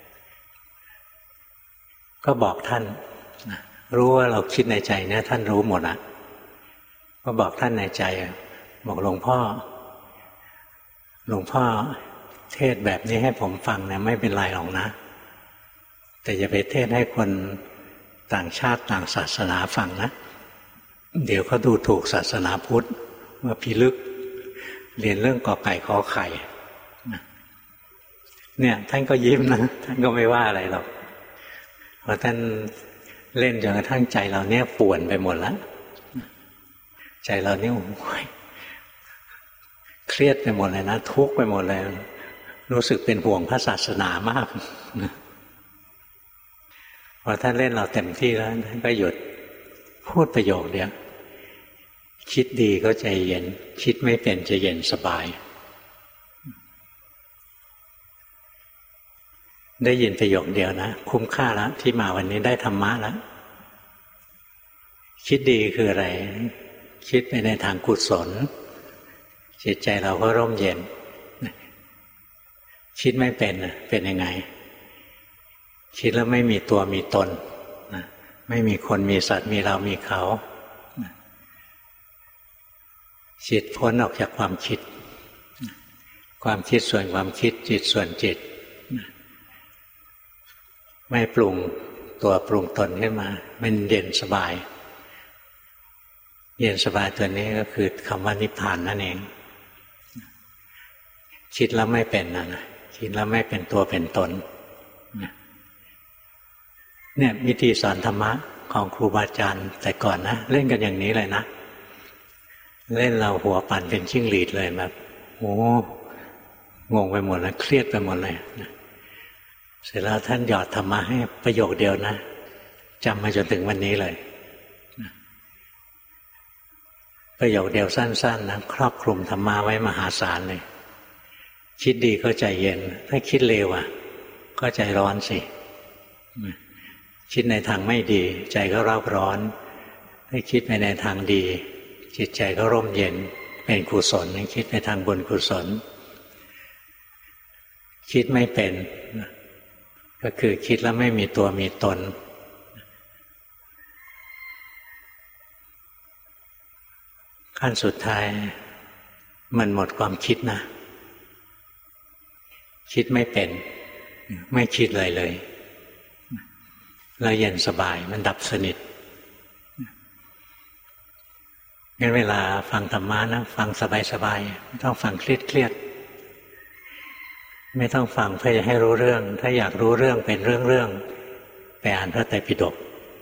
ก็บอกท่านรู้ว่าเราคิดในใจเนี่ยท่านรู้หมดอ่ะก็บอกท่านในใจบอกหลวงพ่อหลวงพ่อเทศแบบนี้ให้ผมฟังเนี่ยไม่เป็นไรหรอกนะแต่อย่าไปเทศให้คนต่างชาติต่างศาสนาฟังนะเดี๋ยวเขาดูถูกศาสนาพุทธว่าพิลึกเรียนเรื่องกอไก่ขอไข่เนี่ยท่านก็ยิ้มนะท่านก็ไม่ว่าอะไรหรอกเพราะท่านเล่นจนกระทั่งใจเราเนี่ยป่วนไปหมดแล้วใจเราเนี่ยโอ้ยเครียดไปหมดเลยนะทุกข์ไปหมดเลยรู้สึกเป็นห่วงพระศาสนามากพอท่านเล่นเราเต็มที่แล้วท่านก็หยุดพูดประโยคเดียวคิดดีก็ใจเย็นคิดไม่เป็นจะเย็นสบายได้ยินประโยคเดียวนะคุ้มค่าแล้วที่มาวันนี้ได้ธรรมะแล้วคิดดีคืออะไรคิดไปในทางกุศลจิตใจเราก็ร่มเย็นคิดไม่เป็นเป็นยังไงคิดแล้วไม่มีตัวมีตนไม่มีคนมีสัตว์มีเรามีเขาจิตพ้นออกจากความคิดความคิดส่วนความคิดจิตส่วนจิตไม่ปรุงตัวปรุงตนขึ้นมามันเย็นสบายเย็นสบายตัวนี้ก็คือคำว่านิพพานนั่นเองคิดแล้วไม่เป็นนะคิดแล้วไม่เป็นตัวเป็นตนเนี่ยวิธีสอนธรรมะของครูบาอาจารย์แต่ก่อนนะเล่นกันอย่างนี้เลยนะเล่นเราหัวปั่นเป็นจิ้งหรีดเลยแบบโอ้งงไปหมดเลยเครียดไปหมดเลยเสร็จแล้วท่านหยอดธรรมะให้ประโยคเดียวนะจำมาจนถึงวันนี้เลยประโยคเดียวสั้นๆนะครอบคลุมธรรมะไว้มหาศาลเลยคิดดีก็ใจเย็นถ้าคิดเลวอ่ะก็ใจร้อนสิคิดในทางไม่ดีใจก็เร่าร้อนถ้าคิดไปในทางดีจิตใจก็ร่มเย็นเป็นกุศลคิดในทางบุญกุศลคิดไม่เป็นก็คือคิดแล้วไม่มีตัวมีตนขั้นสุดท้ายมันหมดความคิดนะคิดไม่เป็นไม่คิดเลยเลยแล้วเย็นสบายมันดับสนิทงั้นเวลาฟังธรรมะนะฟังสบายๆไม่ต้องฟังเครียดๆไม่ต้องฟังเพื่อจะให้รู้เรื่องถ้าอยากรู้เรื่องเป็นเรื่องๆไปอ่านพระไตรปิฎก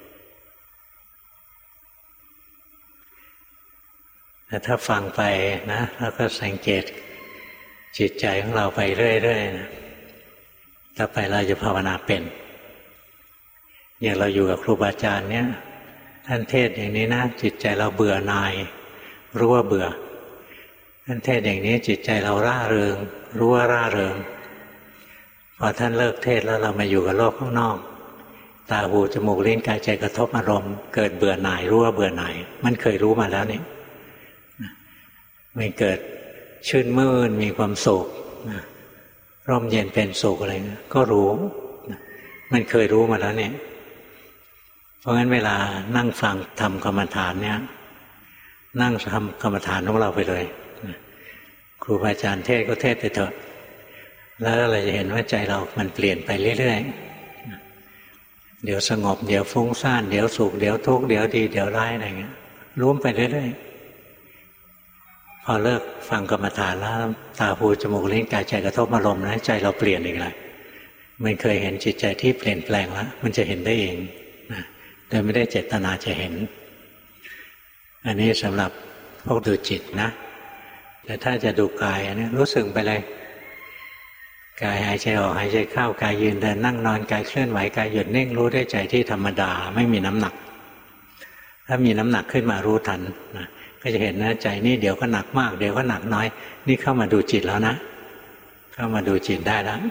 แต่ถ้าฟังไปนะแล้วก็สังเกตจิตใจของเราไปเรื่อยๆนะต่อไปเราจะภาวนาเป็นอย่างเราอยู่กับครูบาอาจารย์เนี่ยท่านเทศอย่างนี้นะจิตใจเราเบื่อหน่ายรู้ว่าเบื่อท่านเทศอย่างนี้จิตใจเราร่าเริงรู้ว่าร่าเริงพอท่านเลิกเทศแล้วเรามาอยู่กับโลกข้างนอกตาหูจมูกลิ้นกายใจกระทบอารมณ์เกิดเบื่อหน่ายรู้ว่าเบื่อหน่ายมันเคยรู้มาแล้วนี่มันเกิดชื่นมื่นมีความสุขร่มเย็นเป็นสุขอะไรก็รู้มันเคยรู้มาแล้วเนี่ยเพราะงั้นเวลานั่งฟังทำกรรมฐานเนี่ยนั่งทำกรรมฐานของเราไปเลยครูบาอาจารย์เทศก็เทศไปเถอะแล้วเราจะเห็นว่าใจเรามันเปลี่ยนไปเรื่อยๆเดี๋ยวสงบเดี๋ยวฟุ้งซ่านเดี๋ยวสุขเดี๋ยวทุกข์เดี๋ยวดีเดี๋ยวร้ายอะไรเงี้ยรู้ไปเรื่อยๆพอเลิกฟังกรรมฐานแล้วตาหูจมูกลิ้นกายใจกระทบอารมณ์นะใจเราเปลี่ยนอีกเลยมันเคยเห็นจิตใจที่เปลี่ยนแปลงแล้วมันจะเห็นได้เองนะโดยไม่ได้เจตนาจะเห็นอันนี้สำหรับพวกดูจิตนะแต่ถ้าจะดูกายอันนี้รู้สึกไปเลยกายหายใจออกหายใจเข้ากายยืนเดินนั่งนอนกายเคลื่อนไหวกายหยุดนิ่งรู้ด้วยใจที่ธรรมดาไม่มีน้ำหนักถ้ามีน้ำหนักขึ้นมารู้ทันนะก็จะเห็นนะใจนี่เดี๋ยวก็หนักมากเดี๋ยวก็หนักน้อยนี่เข้ามาดูจิตแล้วนะเข้ามาดูจิตได้แล้ว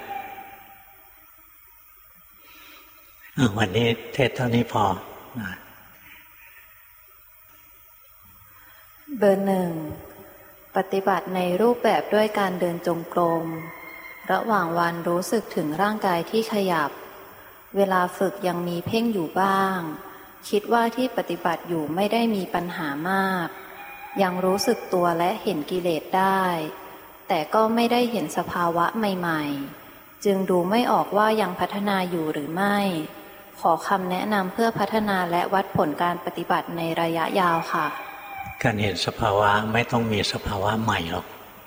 วันนี้เทศเท่านี้พอเบอร์หนึ่งปฏิบัติในรูปแบบด้วยการเดินจงกรมระหว่างวันรู้สึกถึงร่างกายที่ขยับเวลาฝึกยังมีเพ่งอยู่บ้างคิดว่าที่ปฏิบัติอยู่ไม่ได้มีปัญหามากยังรู้สึกตัวและเห็นกิเลสได้แต่ก็ไม่ได้เห็นสภาวะใหม่ๆจึงดูไม่ออกว่ายังพัฒนาอยู่หรือไม่ขอคำแนะนำเพื่อพัฒนาและวัดผลการปฏิบัติในระยะยาวค่ะการเห็นสภาวะไม่ต้องมีสภาวะใหม่หรอก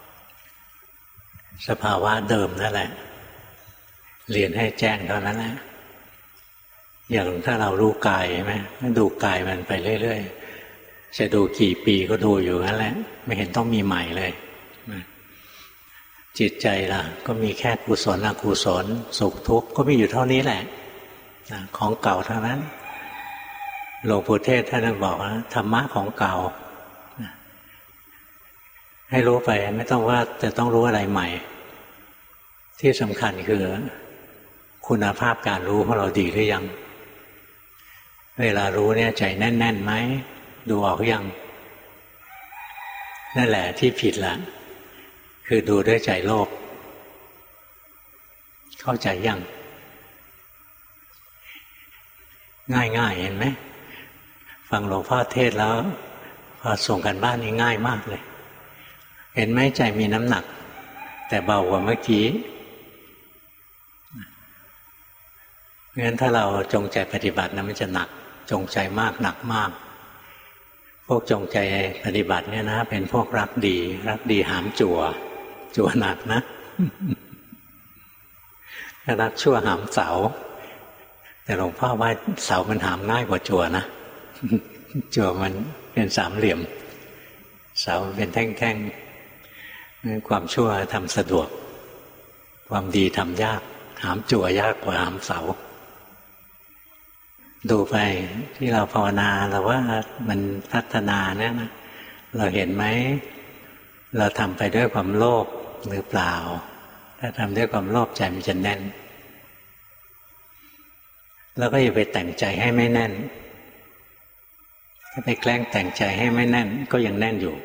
สภาวะเดิมนั่นแหละเรียนให้แจ้งเท่านั้นแหละอย่างถ้าเรารู้กายใช่ไหมดูกายมันไปเรื่อยๆจะดูกี่ปีก็ดูอยู่นั่นแหละไม่เห็นต้องมีใหม่เลยจิตใจล่ะก็มีแค่กุศลอกุศลสุขทุกข์ก็มีอยู่เท่านี้แหละของเก่าเท่านั้นหลวงปู่เทศท่านบอกว่าธรรมะของเก่าให้รู้ไปไม่ต้องว่าจะต้องรู้อะไรใหม่ที่สำคัญคือคุณภาพการรู้ของเราดีหรือยังเวลารู้เนี่ยใจแน่นๆไหมดูออกยังนั่นแหละที่ผิดละคือดูด้วยใจโลภเข้าใจยังง่ายๆเห็นไหมฟังหลวงพ่อเทศแล้วพอส่งกันบ้านนี้ง่ายมากเลยเห็นไหมใจมีน้ำหนักแต่เบากว่าเมื่อกี้เพราะฉะนั้นถ้าเราจงใจปฏิบัตินะมันจะหนักจงใจมากหนักมากพวกจงใจปฏิบัติเนี่ยนะเป็นพวกรักดีรักดีหามจั่วจั่วหนักนะรักชั่วหามเสาแต่หลวงพ่อว่าเสามันหามง่ายกว่าจั่วนะจั่วมันเป็นสามเหลี่ยมเสาเป็นแท่งๆความชั่วทำสะดวกความดีทำยากหามจั่วยากกว่าหามเสาดูไปที่เราภาวนาเราว่ามันพัฒนาเนี่ยนะเราเห็นไหมเราทำไปด้วยความโลภหรือเปล่าถ้าทำด้วยความโลภใจมันจะแน่นแล้วก็อย่าไปแต่งใจให้ไม่แน่นถ้าไปแกล้งแต่งใจให้ไม่แน่นก็ยังแน่นอยู่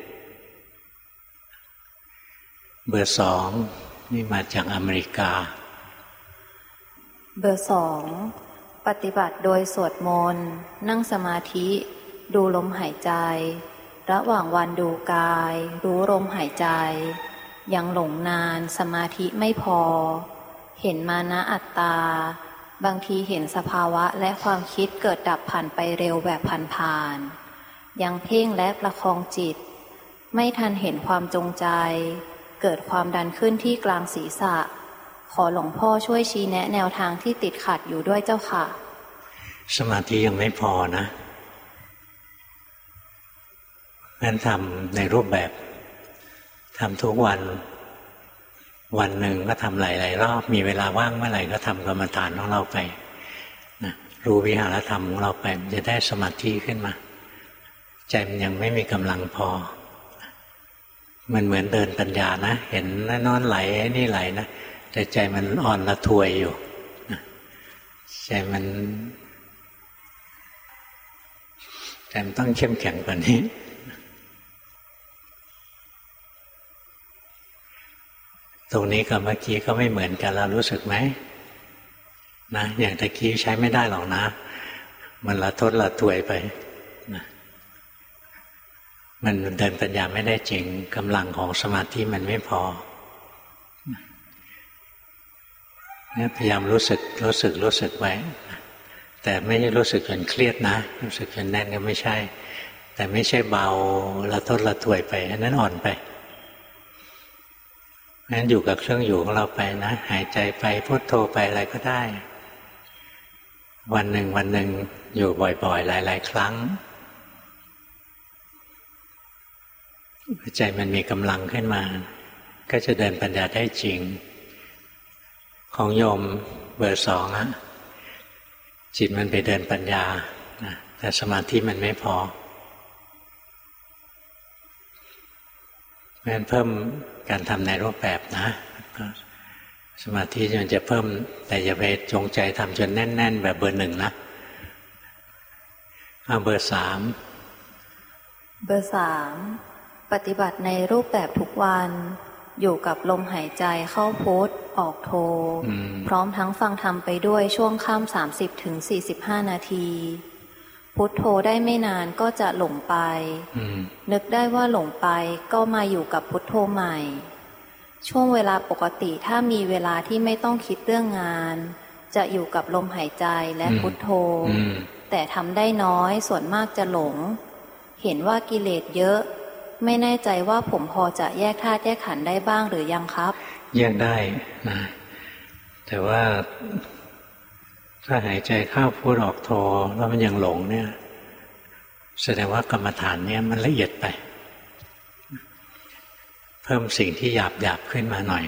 เบอร์สองนี่มาจากอเมริกาเบอร์สองปฏิบัติโดยสวดมนต์นั่งสมาธิดูลมหายใจระหว่างวันดูกายรู้ลมหายใจยังหลงนานสมาธิไม่พอเห็นมานะอัตตาบางทีเห็นสภาวะและความคิดเกิดดับผ่านไปเร็วแบบผ่านๆยังเพ่งและประคองจิตไม่ทันเห็นความจงใจเกิดความดันขึ้นที่กลางศีรษะขอหลวงพ่อช่วยชี้แนะแนวทางที่ติดขัดอยู่ด้วยเจ้าค่ะสมาธิยังไม่พอนะงั้นทำในรูปแบบทำทุกวันวันหนึ่งก็ทำหลายๆรอบมีเวลาว่างเมื่อไหร่ก็ทำกรรมฐานของเราไปนะรู้วิหารธรรมของเราไปมันจะได้สมาธิขึ้นมาใจมันยังไม่มีกำลังพอมันเหมือนเดินปัญญานะเห็นนอนไหลนี่ไหลนะแต่ใจมันอ่อนละทวยอยู่ใจมันใจมันต้องเข้มแข็งกว่านี้ตรงนี้กับเมื่อกี้ก็ไม่เหมือนกันเรารู้สึกไหมนะอย่างตะกี้ใช้ไม่ได้หรอกนะมันละทดละทวยไปนะมันเดินปัญญาไม่ได้จริงกำลังของสมาธิมันไม่พอพยายามรู้สึกรู้สึกรู้สึกไว้แต่ไม่ใช่รู้สึกจนเครียดนะรู้สึกจนแน่นก็ไม่ใช่แต่ไม่ใช่เบาละทดละทวยไปอันนั้นอ่อนไปงั้นอยู่กับเครื่องอยู่ของเราไปนะหายใจไปพุทโธไปอะไรก็ได้วันหนึ่งวันหนึ่งอยู่บ่อยๆหลายๆครั้งใจมันมีกำลังขึ้นมาก็จะเดินปัญญาได้จริงของโยมเบอร์สองอะจิตมันไปเดินปัญญาแต่สมาธิมันไม่พอเพราะฉะนั้นเพิ่มการทำในรูปแบบนะสมาธิมันจะเพิ่มแต่อย่าไปจงใจทำจนแน่นๆแบบเบอร์หนึ่งนะเอาเบอร์สามเบอร์สามปฏิบัติในรูปแบบทุกวันอยู่กับลมหายใจเข้าพุทออกโทพร้อมทั้งฟังธรรมไปด้วยช่วงค่ำสามสิบถึงสี่สิบห้านาทีพุทโธได้ไม่นานก็จะหลงไปนึกได้ว่าหลงไปก็มาอยู่กับพุทโธใหม่ช่วงเวลาปกติถ้ามีเวลาที่ไม่ต้องคิดเรื่องงานจะอยู่กับลมหายใจและพุทโธแต่ทำได้น้อยส่วนมากจะหลงเห็นว่ากิเลสเยอะไม่แน่ใจว่าผมพอจะแยกธาตุแยกขันธ์ได้บ้างหรือยังครับแยกได้นะแต่ว่าถ้าหายใจเข้าพูดออกโทแล้วมันยังหลงเนี่ยแสดงว่ากรรมฐานเนี่ยมันละเอียดไปเพิ่มสิ่งที่หยาบหยาบขึ้นมาหน่อย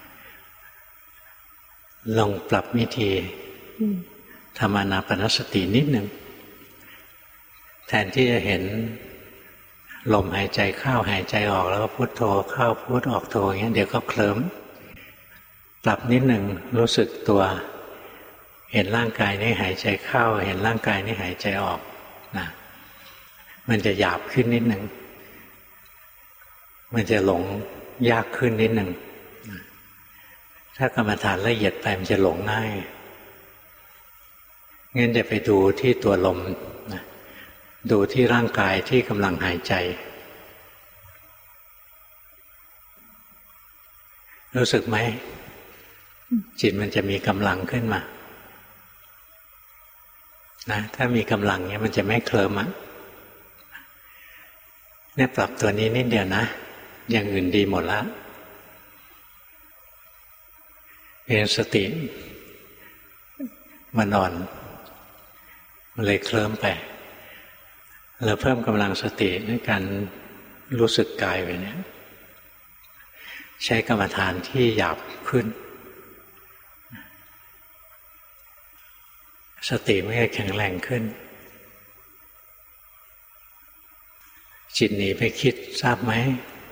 ลองปรับวิธีทำอานาปานสตินิดหนึ่งแทนที่จะเห็นลมหายใจเข้าหายใจออกแล้วก็พุทโธเข้าพุทออกโธอย่างเงี้ยเดี๋ยวก็เคลิ้มปรับนิดหนึ่งรู้สึกตัวเห็นร่างกายนี้หายใจเข้าเห็นร่างกายนี้หายใจออกนะมันจะหยาบขึ้นนิดหนึ่งมันจะหลงยากขึ้นนิดหนึ่งถ้ากรรมฐานละเอียดไปมันจะหลงง่ายงั้นจะไปดูที่ตัวลมนะดูที่ร่างกายที่กำลังหายใจรู้สึกไหมจิตมันจะมีกำลังขึ้นมานะถ้ามีกำลังเนี้ยมันจะไม่เคลิ้มอ่ะเนี่ยปรับตัวนี้นิดเดียวนะอย่างอื่นดีหมดแล้วเรียนสติมันอ่อนมันเลยเคลิ้มไปเราเพิ่มกำลังสติด้วยการรู้สึกกายไปเนี่ยใช้กรรมฐานที่หยาบขึ้นสติมันจะแข็งแรงขึ้นจิตหนีไปคิดทราบไหม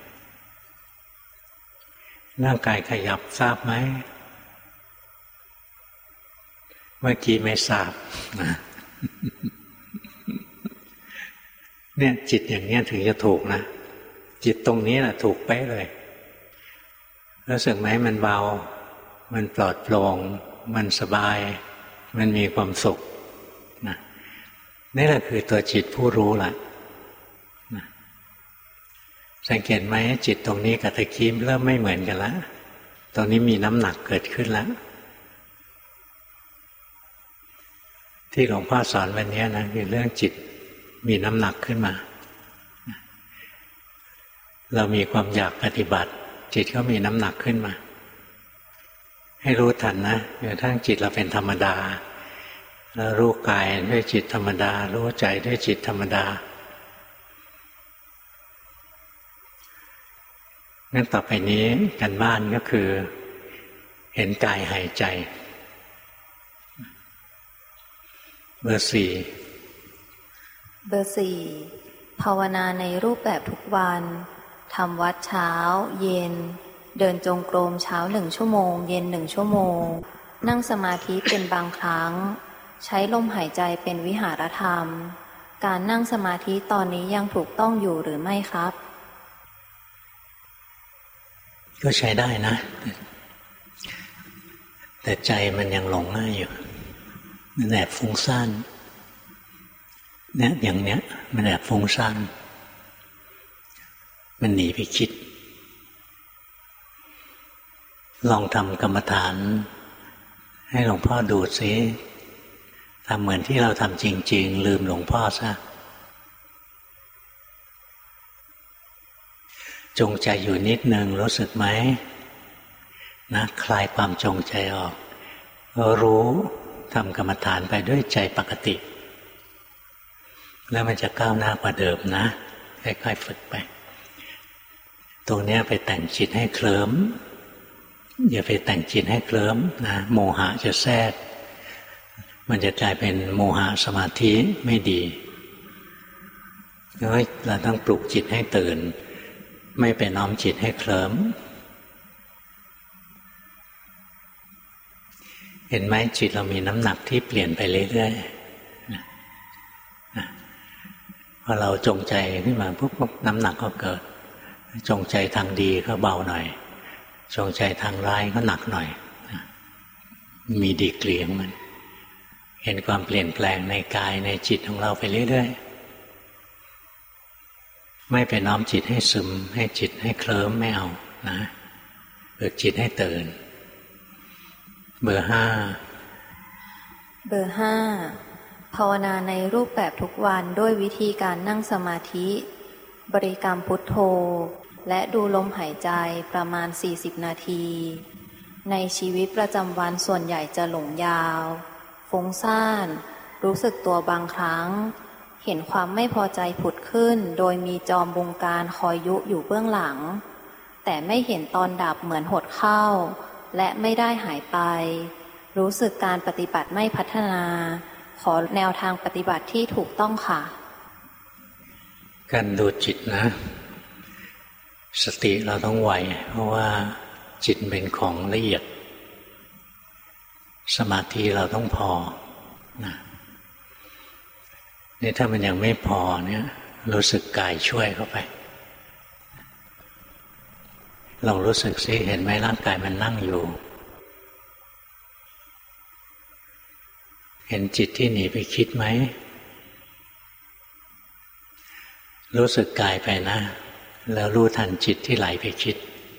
ร่างกายขยับทราบไหมเมื่อกี้ไม่ทราบนะเนี่ยจิตอย่างนี้ถึงจะถูกนะจิตตรงนี้แหละถูกเป๊ะเลยรู้สึกไหมมันเบามันปลอดโปร่งมันสบายมันมีความสุขนะนี่แหละคือตัวจิตผู้รู้ล่ะนะสังเกตไหมจิตตรงนี้กับตะกี้เริ่มไม่เหมือนกันแล้วตรงนี้มีน้ำหนักเกิดขึ้นแล้วที่หลวงพ่อสอนวันนี้นะคือเรื่องจิตมีน้ำหนักขึ้นมาเรามีความอยากปฏิบัติจิตก็มีน้ำหนักขึ้นมาให้รู้ทันนะจนทั้งจิตเราเป็นธรรมดาแล้วรู้กายด้วยจิตธรรมดารู้ใจด้วยจิตธรรมดางั้นต่อไปนี้การบ้านก็คือเห็นกายหายใจเบอร์สี่เบอร์สี่ภาวนาในรูปแบบทุกวันทำวัดเช้าเย็นเดินจงกรมเช้าหนึ่งชั่วโมงเย็นหนึ่งชั่วโมงนั่งสมาธิเป็นบางครั้งใช้ลมหายใจเป็นวิหารธรรมการนั่งสมาธิตอนนี้ยังถูกต้องอยู่หรือไม่ครับก็ใช้ได้นะแต่ใจมันยังหลงง่ายอยู่มันแอบฟุ้งซ่านเนี่ยอย่างเนี้ยมันแอบฟุ้งซ่านมันหนีไปคิดลองทำกรรมฐานให้หลวงพ่อดูซิทำเหมือนที่เราทำจริงๆลืมหลวงพ่อซะจงใจอยู่นิดนึงรู้สึกไหมนะคลายความจงใจออกก็รู้ทำกรรมฐานไปด้วยใจปกติแล้วมันจะก้าวหน้ากว่าเดิมนะค่อยๆฝึกไปตรงนี้ไปแต่งจิตให้เคลิ้มอย่าไปแต่งจิตให้เคลิ้มนะโมหะจะแทรกมันจะกลายเป็นโมหะสมาธิไม่ดีเราต้องปลุกจิตให้ตื่นไม่ไปน้อมจิตให้เคลิ้มเห็นไหมจิตเรามีน้ำหนักที่เปลี่ยนไปเรื่อยๆนะนะพอเราจงใจขึ้นมาปุ๊บน้ำหนักก็เกิดจงใจทางดีก็เบาหน่อยจงใจทางร้ายก็หนักหน่อยนะมีดีกรีของมันเห็นความเปลี่ยนแปลงในกายในจิตของเราไปเรื่อยๆไม่ไปน้อมจิตให้ซึมให้จิตให้เคลิ้มไม่เอานะฝึกจิตให้ตื่นเบอร์ห้าเบอร์ห้าภาวนาในรูปแบบทุกวันด้วยวิธีการนั่งสมาธิบริกรรมพุทโธและดูลมหายใจประมาณสี่สิบนาทีในชีวิตประจำวันส่วนใหญ่จะหลงยาวฟุ้งซ่านรู้สึกตัวบางครั้งเห็นความไม่พอใจผุดขึ้นโดยมีจอมบงการคอยยุอยู่เบื้องหลังแต่ไม่เห็นตอนดับเหมือนหดเข้าและไม่ได้หายไปรู้สึกการปฏิบัติไม่พัฒนาขอแนวทางปฏิบัติที่ถูกต้องค่ะการดูจิตนะสติเราต้องไวเพราะว่าจิตเป็นของละเอียดสมาธิเราต้องพอนะนี่ถ้ามันยังไม่พอเนี่ยรู้สึกกายช่วยเข้าไปลองรู้สึกสิเห็นไหมร่างกายมันนั่งอยู่เห็นจิตที่หนีไปคิดไหมรู้สึกกายไปนะแล้วรู้ทันจิตที่ไหลไปคิด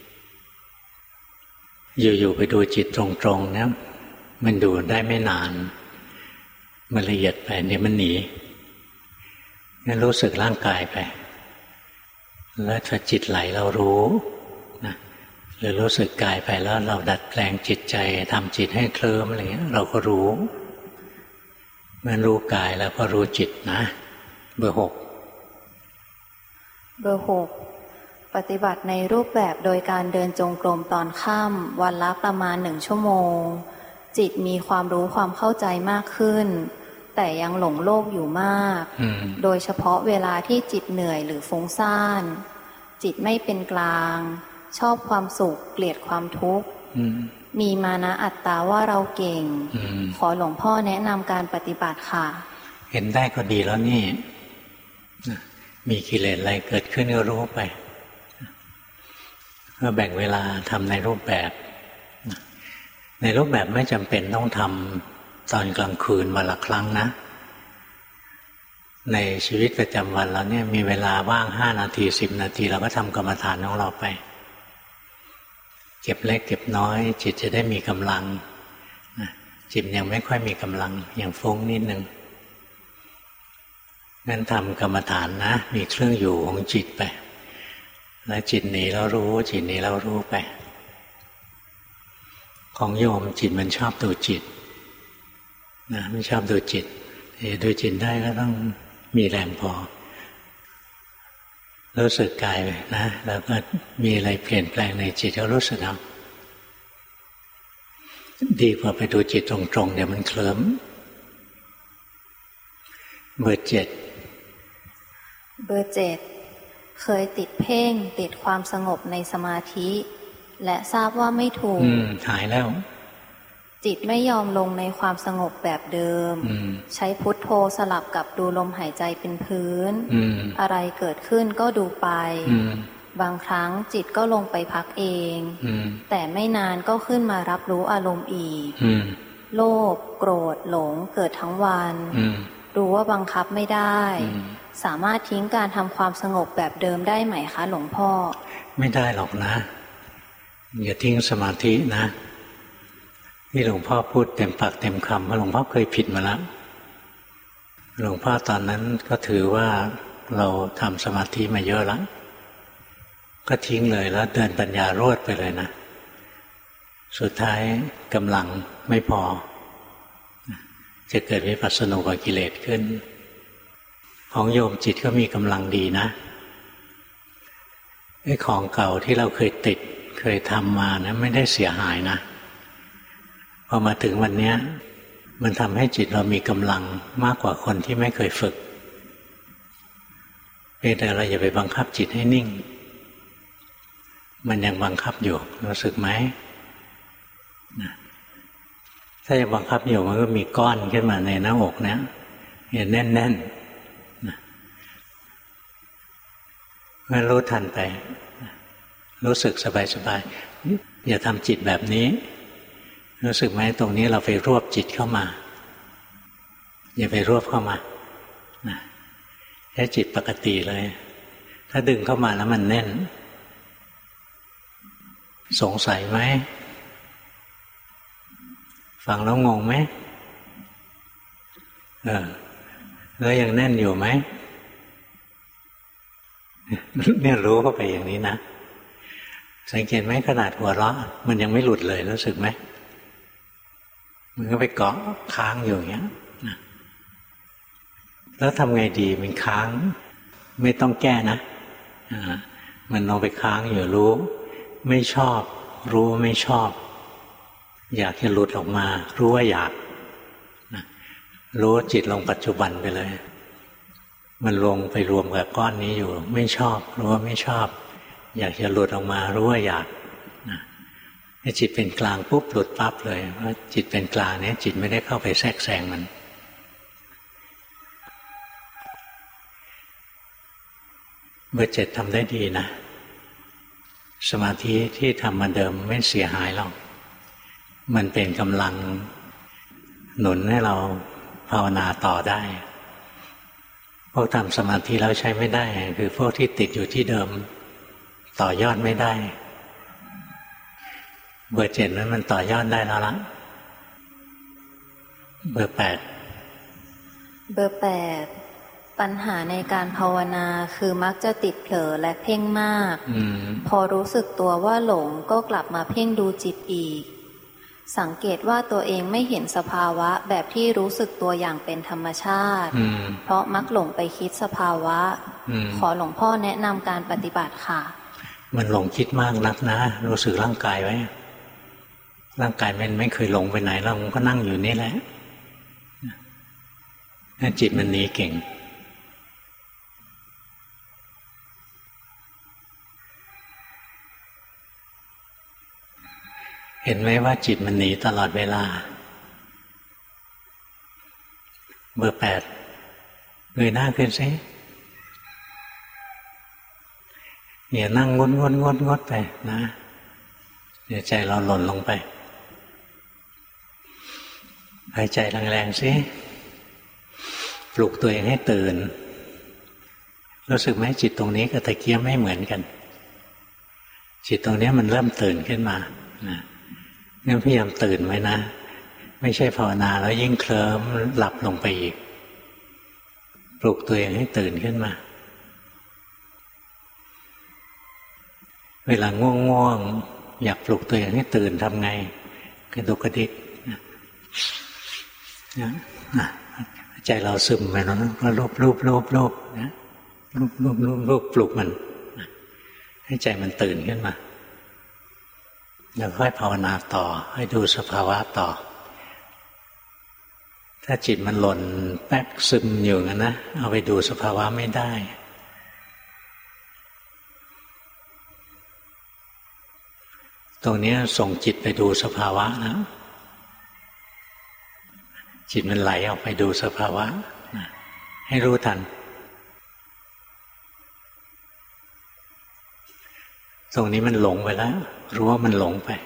อยู่ๆไปดูจิตตรงๆเนี่ยมันดูได้ไม่นานมันละเอียดไปเดี๋ยวมันหนีงั้นรู้สึกร่างกายไปแล้วถ้าจิตไหลเรารู้นะหรือรู้สึกกายไปแล้วเราดัดแปลงจิตใจทำจิตให้เคลิ้มอะไรเงี้ยเราก็รู้มันรู้กายแล้วก็รู้จิตนะเบอร์หกเบอร์หกปฏิบัติในรูปแบบโดยการเดินจงกรมตอนค่ำวันละประมาณหนึ่งชั่วโมงจิตมีความรู้ความเข้าใจมากขึ้นแต่ยังหลงโลกอยู่มากโดยเฉพาะเวลาที่จิตเหนื่อยหรือฟุ้งซ่านจิตไม่เป็นกลางชอบความสุขเกลียดความทุกข์มีมานะอัตตาว่าเราเก่งขอหลวงพ่อแนะนำการปฏิบัติค่ะเห็นได้ก็ดีแล้วนี่มีกิเลสอะไรเกิดขึ้นก็รู้ไปก็แบ่งเวลาทำในรูปแบบในรูปแบบไม่จำเป็นต้องทำตอนกลางคืนวันละครั้งนะในชีวิตประจำวันเราเนี่ยมีเวลาว่างห้านาทีสิบนาทีเราก็ทำกรรมฐานของเราไปเก็บเล็กเก็บน้อยจิตจะได้มีกำลังจิตยังไม่ค่อยมีกำลังยังฟุ้งนิดนึงงั้นทำกรรมฐานนะมีเครื่องอยู่ของจิตไปแล้วจิตหนีแล้วรู้จิตหนีแล้วรู้ไปของโยมจิตมันชอบดูจิตนะไม่ชอบดูจิตดูจิตได้ก็ต้องมีแรงพอรู้สึกกายนะแล้วก็มีอะไรเปลี่ยนแปลงในจิตก็รู้สึกเอาดีกว่าไปดูจิตตรงๆเดี๋ยวมันเคลิ้มเบอร์เจ็ดเบอร์เจ็ดเคยติดเพ่งติดความสงบในสมาธิและทราบว่าไม่ถูกหายแล้วจิตไม่ยอมลงในความสงบแบบเดิมใช้พุทโธสลับกับดูลมหายใจเป็นพื้นอะไรเกิดขึ้นก็ดูไปบางครั้งจิตก็ลงไปพักเองแต่ไม่นานก็ขึ้นมารับรู้อารมณ์อีกโลภโกรธหลงเกิดทั้งวันรู้ว่าบังคับไม่ได้สามารถทิ้งการทำความสงบแบบเดิมได้ไหมคะหลวงพ่อไม่ได้หรอกนะอย่าทิ้งสมาธินะที่หลวงพ่อพูดเต็มปากเต็มคำเพราะหลวงพ่อเคยผิดมาแล้วหลวงพ่อตอนนั้นก็ถือว่าเราทำสมาธิมาเยอะแล้วก็ทิ้งเลยแล้วเดินปัญญารวดไปเลยนะสุดท้ายกำลังไม่พอจะเกิดวิปัสสนูกับกิเลสขึ้นของโยมจิตก็มีกำลังดีนะไอ้ของเก่าที่เราเคยติดเคยทำมานะไม่ได้เสียหายนะพอมาถึงวันนี้มันทำให้จิตเรามีกำลังมากกว่าคนที่ไม่เคยฝึกเพียงแต่เราอย่าไปบังคับจิตให้นิ่งมันยังบังคับอยู่รู้สึกไหมนะถ้าจะบังคับอยู่มันก็มีก้อนขึ้นมาในหน้าอกเนี่ยแน่นๆนะงั้นรู้ทันไปรู้สึกสบายๆอย่าทำจิตแบบนี้รู้สึกไหมตรงนี้เราไปรวบจิตเข้ามาอย่าไปรวบเข้ามานะแค่จิตปกติเลยถ้าดึงเข้ามาแล้วมันแน่นสงสัยไหมฟังแล้วงงไหมเออแล้วยังแน่นอยู่ไหมเนี่ยรู้เข้าไปอย่างนี้นะสังเกตไหมขนาดหัวเราะมันยังไม่หลุดเลยรู้สึกไหมมันก็ไปเกาะค้างอยู่อย่างเงี้ยนะแล้วทำไงดีมันค้างไม่ต้องแก้นะมันลงไปค้างอยู่รู้ไม่ชอบรู้ไม่ชอบอยากจะหลุดออกมารู้ว่าอยากนะรู้จิตลงปัจจุบันไปเลยมันลงไปรวมกับก้อนนี้อยู่ไม่ชอบรู้ว่าไม่ชอบอยากจะหลุดออกมารู้ว่าอยากนะให้จิตเป็นกลางปุ๊บหลุดปั๊บเลยเพราะจิตเป็นกลางเนี่ยจิตไม่ได้เข้าไปแทรกแซงมันเบอร์เจ็ดทำได้ดีนะสมาธิที่ทำมาเดิมไม่เสียหายหรอกมันเป็นกำลังหนุนให้เราภาวนาต่อได้พวกทำสมาธิแล้วใช้ไม่ได้คือพวกที่ติดอยู่ที่เดิมต่อยอดไม่ได้เบอร์เจ็ดนั้นมันต่อยอดได้แล้วล่ะเบอร์แปดเบอร์แปดปัญหาในการภาวนาคือมักจะติดเผลอและเพ่งมากพอรู้สึกตัวว่าหลงก็กลับมาเพ่งดูจิตอีกสังเกตว่าตัวเองไม่เห็นสภาวะแบบที่รู้สึกตัวอย่างเป็นธรรมชาติเพราะมักหลงไปคิดสภาวะขอหลวงพ่อแนะนำการปฏิบัติค่ะมันหลงคิดมากนักนะรู้สึกร่างกายไว้ร่างกายมันไม่เคยหลงไปไหนแล้วมันก็นั่งอยู่นี่แหละจิตมันหนีเก่งเห็นไหมว่าจิตมันหนีตลอดเวลาเบอร์แปดเงยหน้าขึ้นสิอย่านั่งงดงดงดงดไปนะเดี๋ยวใจเราหล่นลงไปหายใจแรงๆสิปลุกตัวเองให้ตื่นรู้สึกไหมจิตตรงนี้กับตะเกียบไม่เหมือนกันจิตตรงนี้มันเริ่มตื่นขึ้นมานะงั้นพยายามตื่นไว้นะไม่ใช่ภาวนาแล้วยิ่งเคลิ้มหลับลงไปอีกปลุกตัวเองให้ตื่นขึ้นมาเวลาง่วงๆอยากปลุกตัวเองให้ตื่นทำไงกระดุกกระดิกนะใจเราซึมไปแล้วก็รูปรูปรูปรูปนะรูปรูปรูปรูปปลุกมันให้ใจมันตื่นขึ้นมาแล้วค่อยภาวนาต่อให้ดูสภาวะต่อถ้าจิตมันหล่นแป๊กซึมอยู่งั้นนะเอาไปดูสภาวะไม่ได้ตรงนี้ส่งจิตไปดูสภาวะนะจิตมันไหลออกไปดูสภาวะนะให้รู้ทันตรงนี้มันหลงไปแล้วรู้ว่ามันหลงไป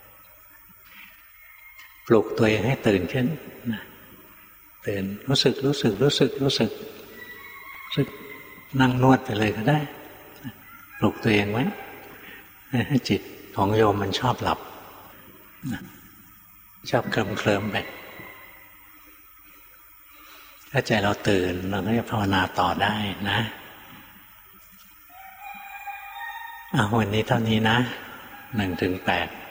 ปลุกตัวเองให้ตื่นขึ้นนะตื่นรู้สึกรู้สึกรู้สึกรู้สึกรู้สึกนั่งนวดไปเลยก็ได้ปลุกตัวเองไว้ให้จิตของโยมมันชอบหลับชอบเคลิ้มเคลิ้มไปถ้าใจเราตื่นเราก็จะภาวนาต่อได้นะเอาวันนี้เท่านี้นะหนึ่งถึงแปด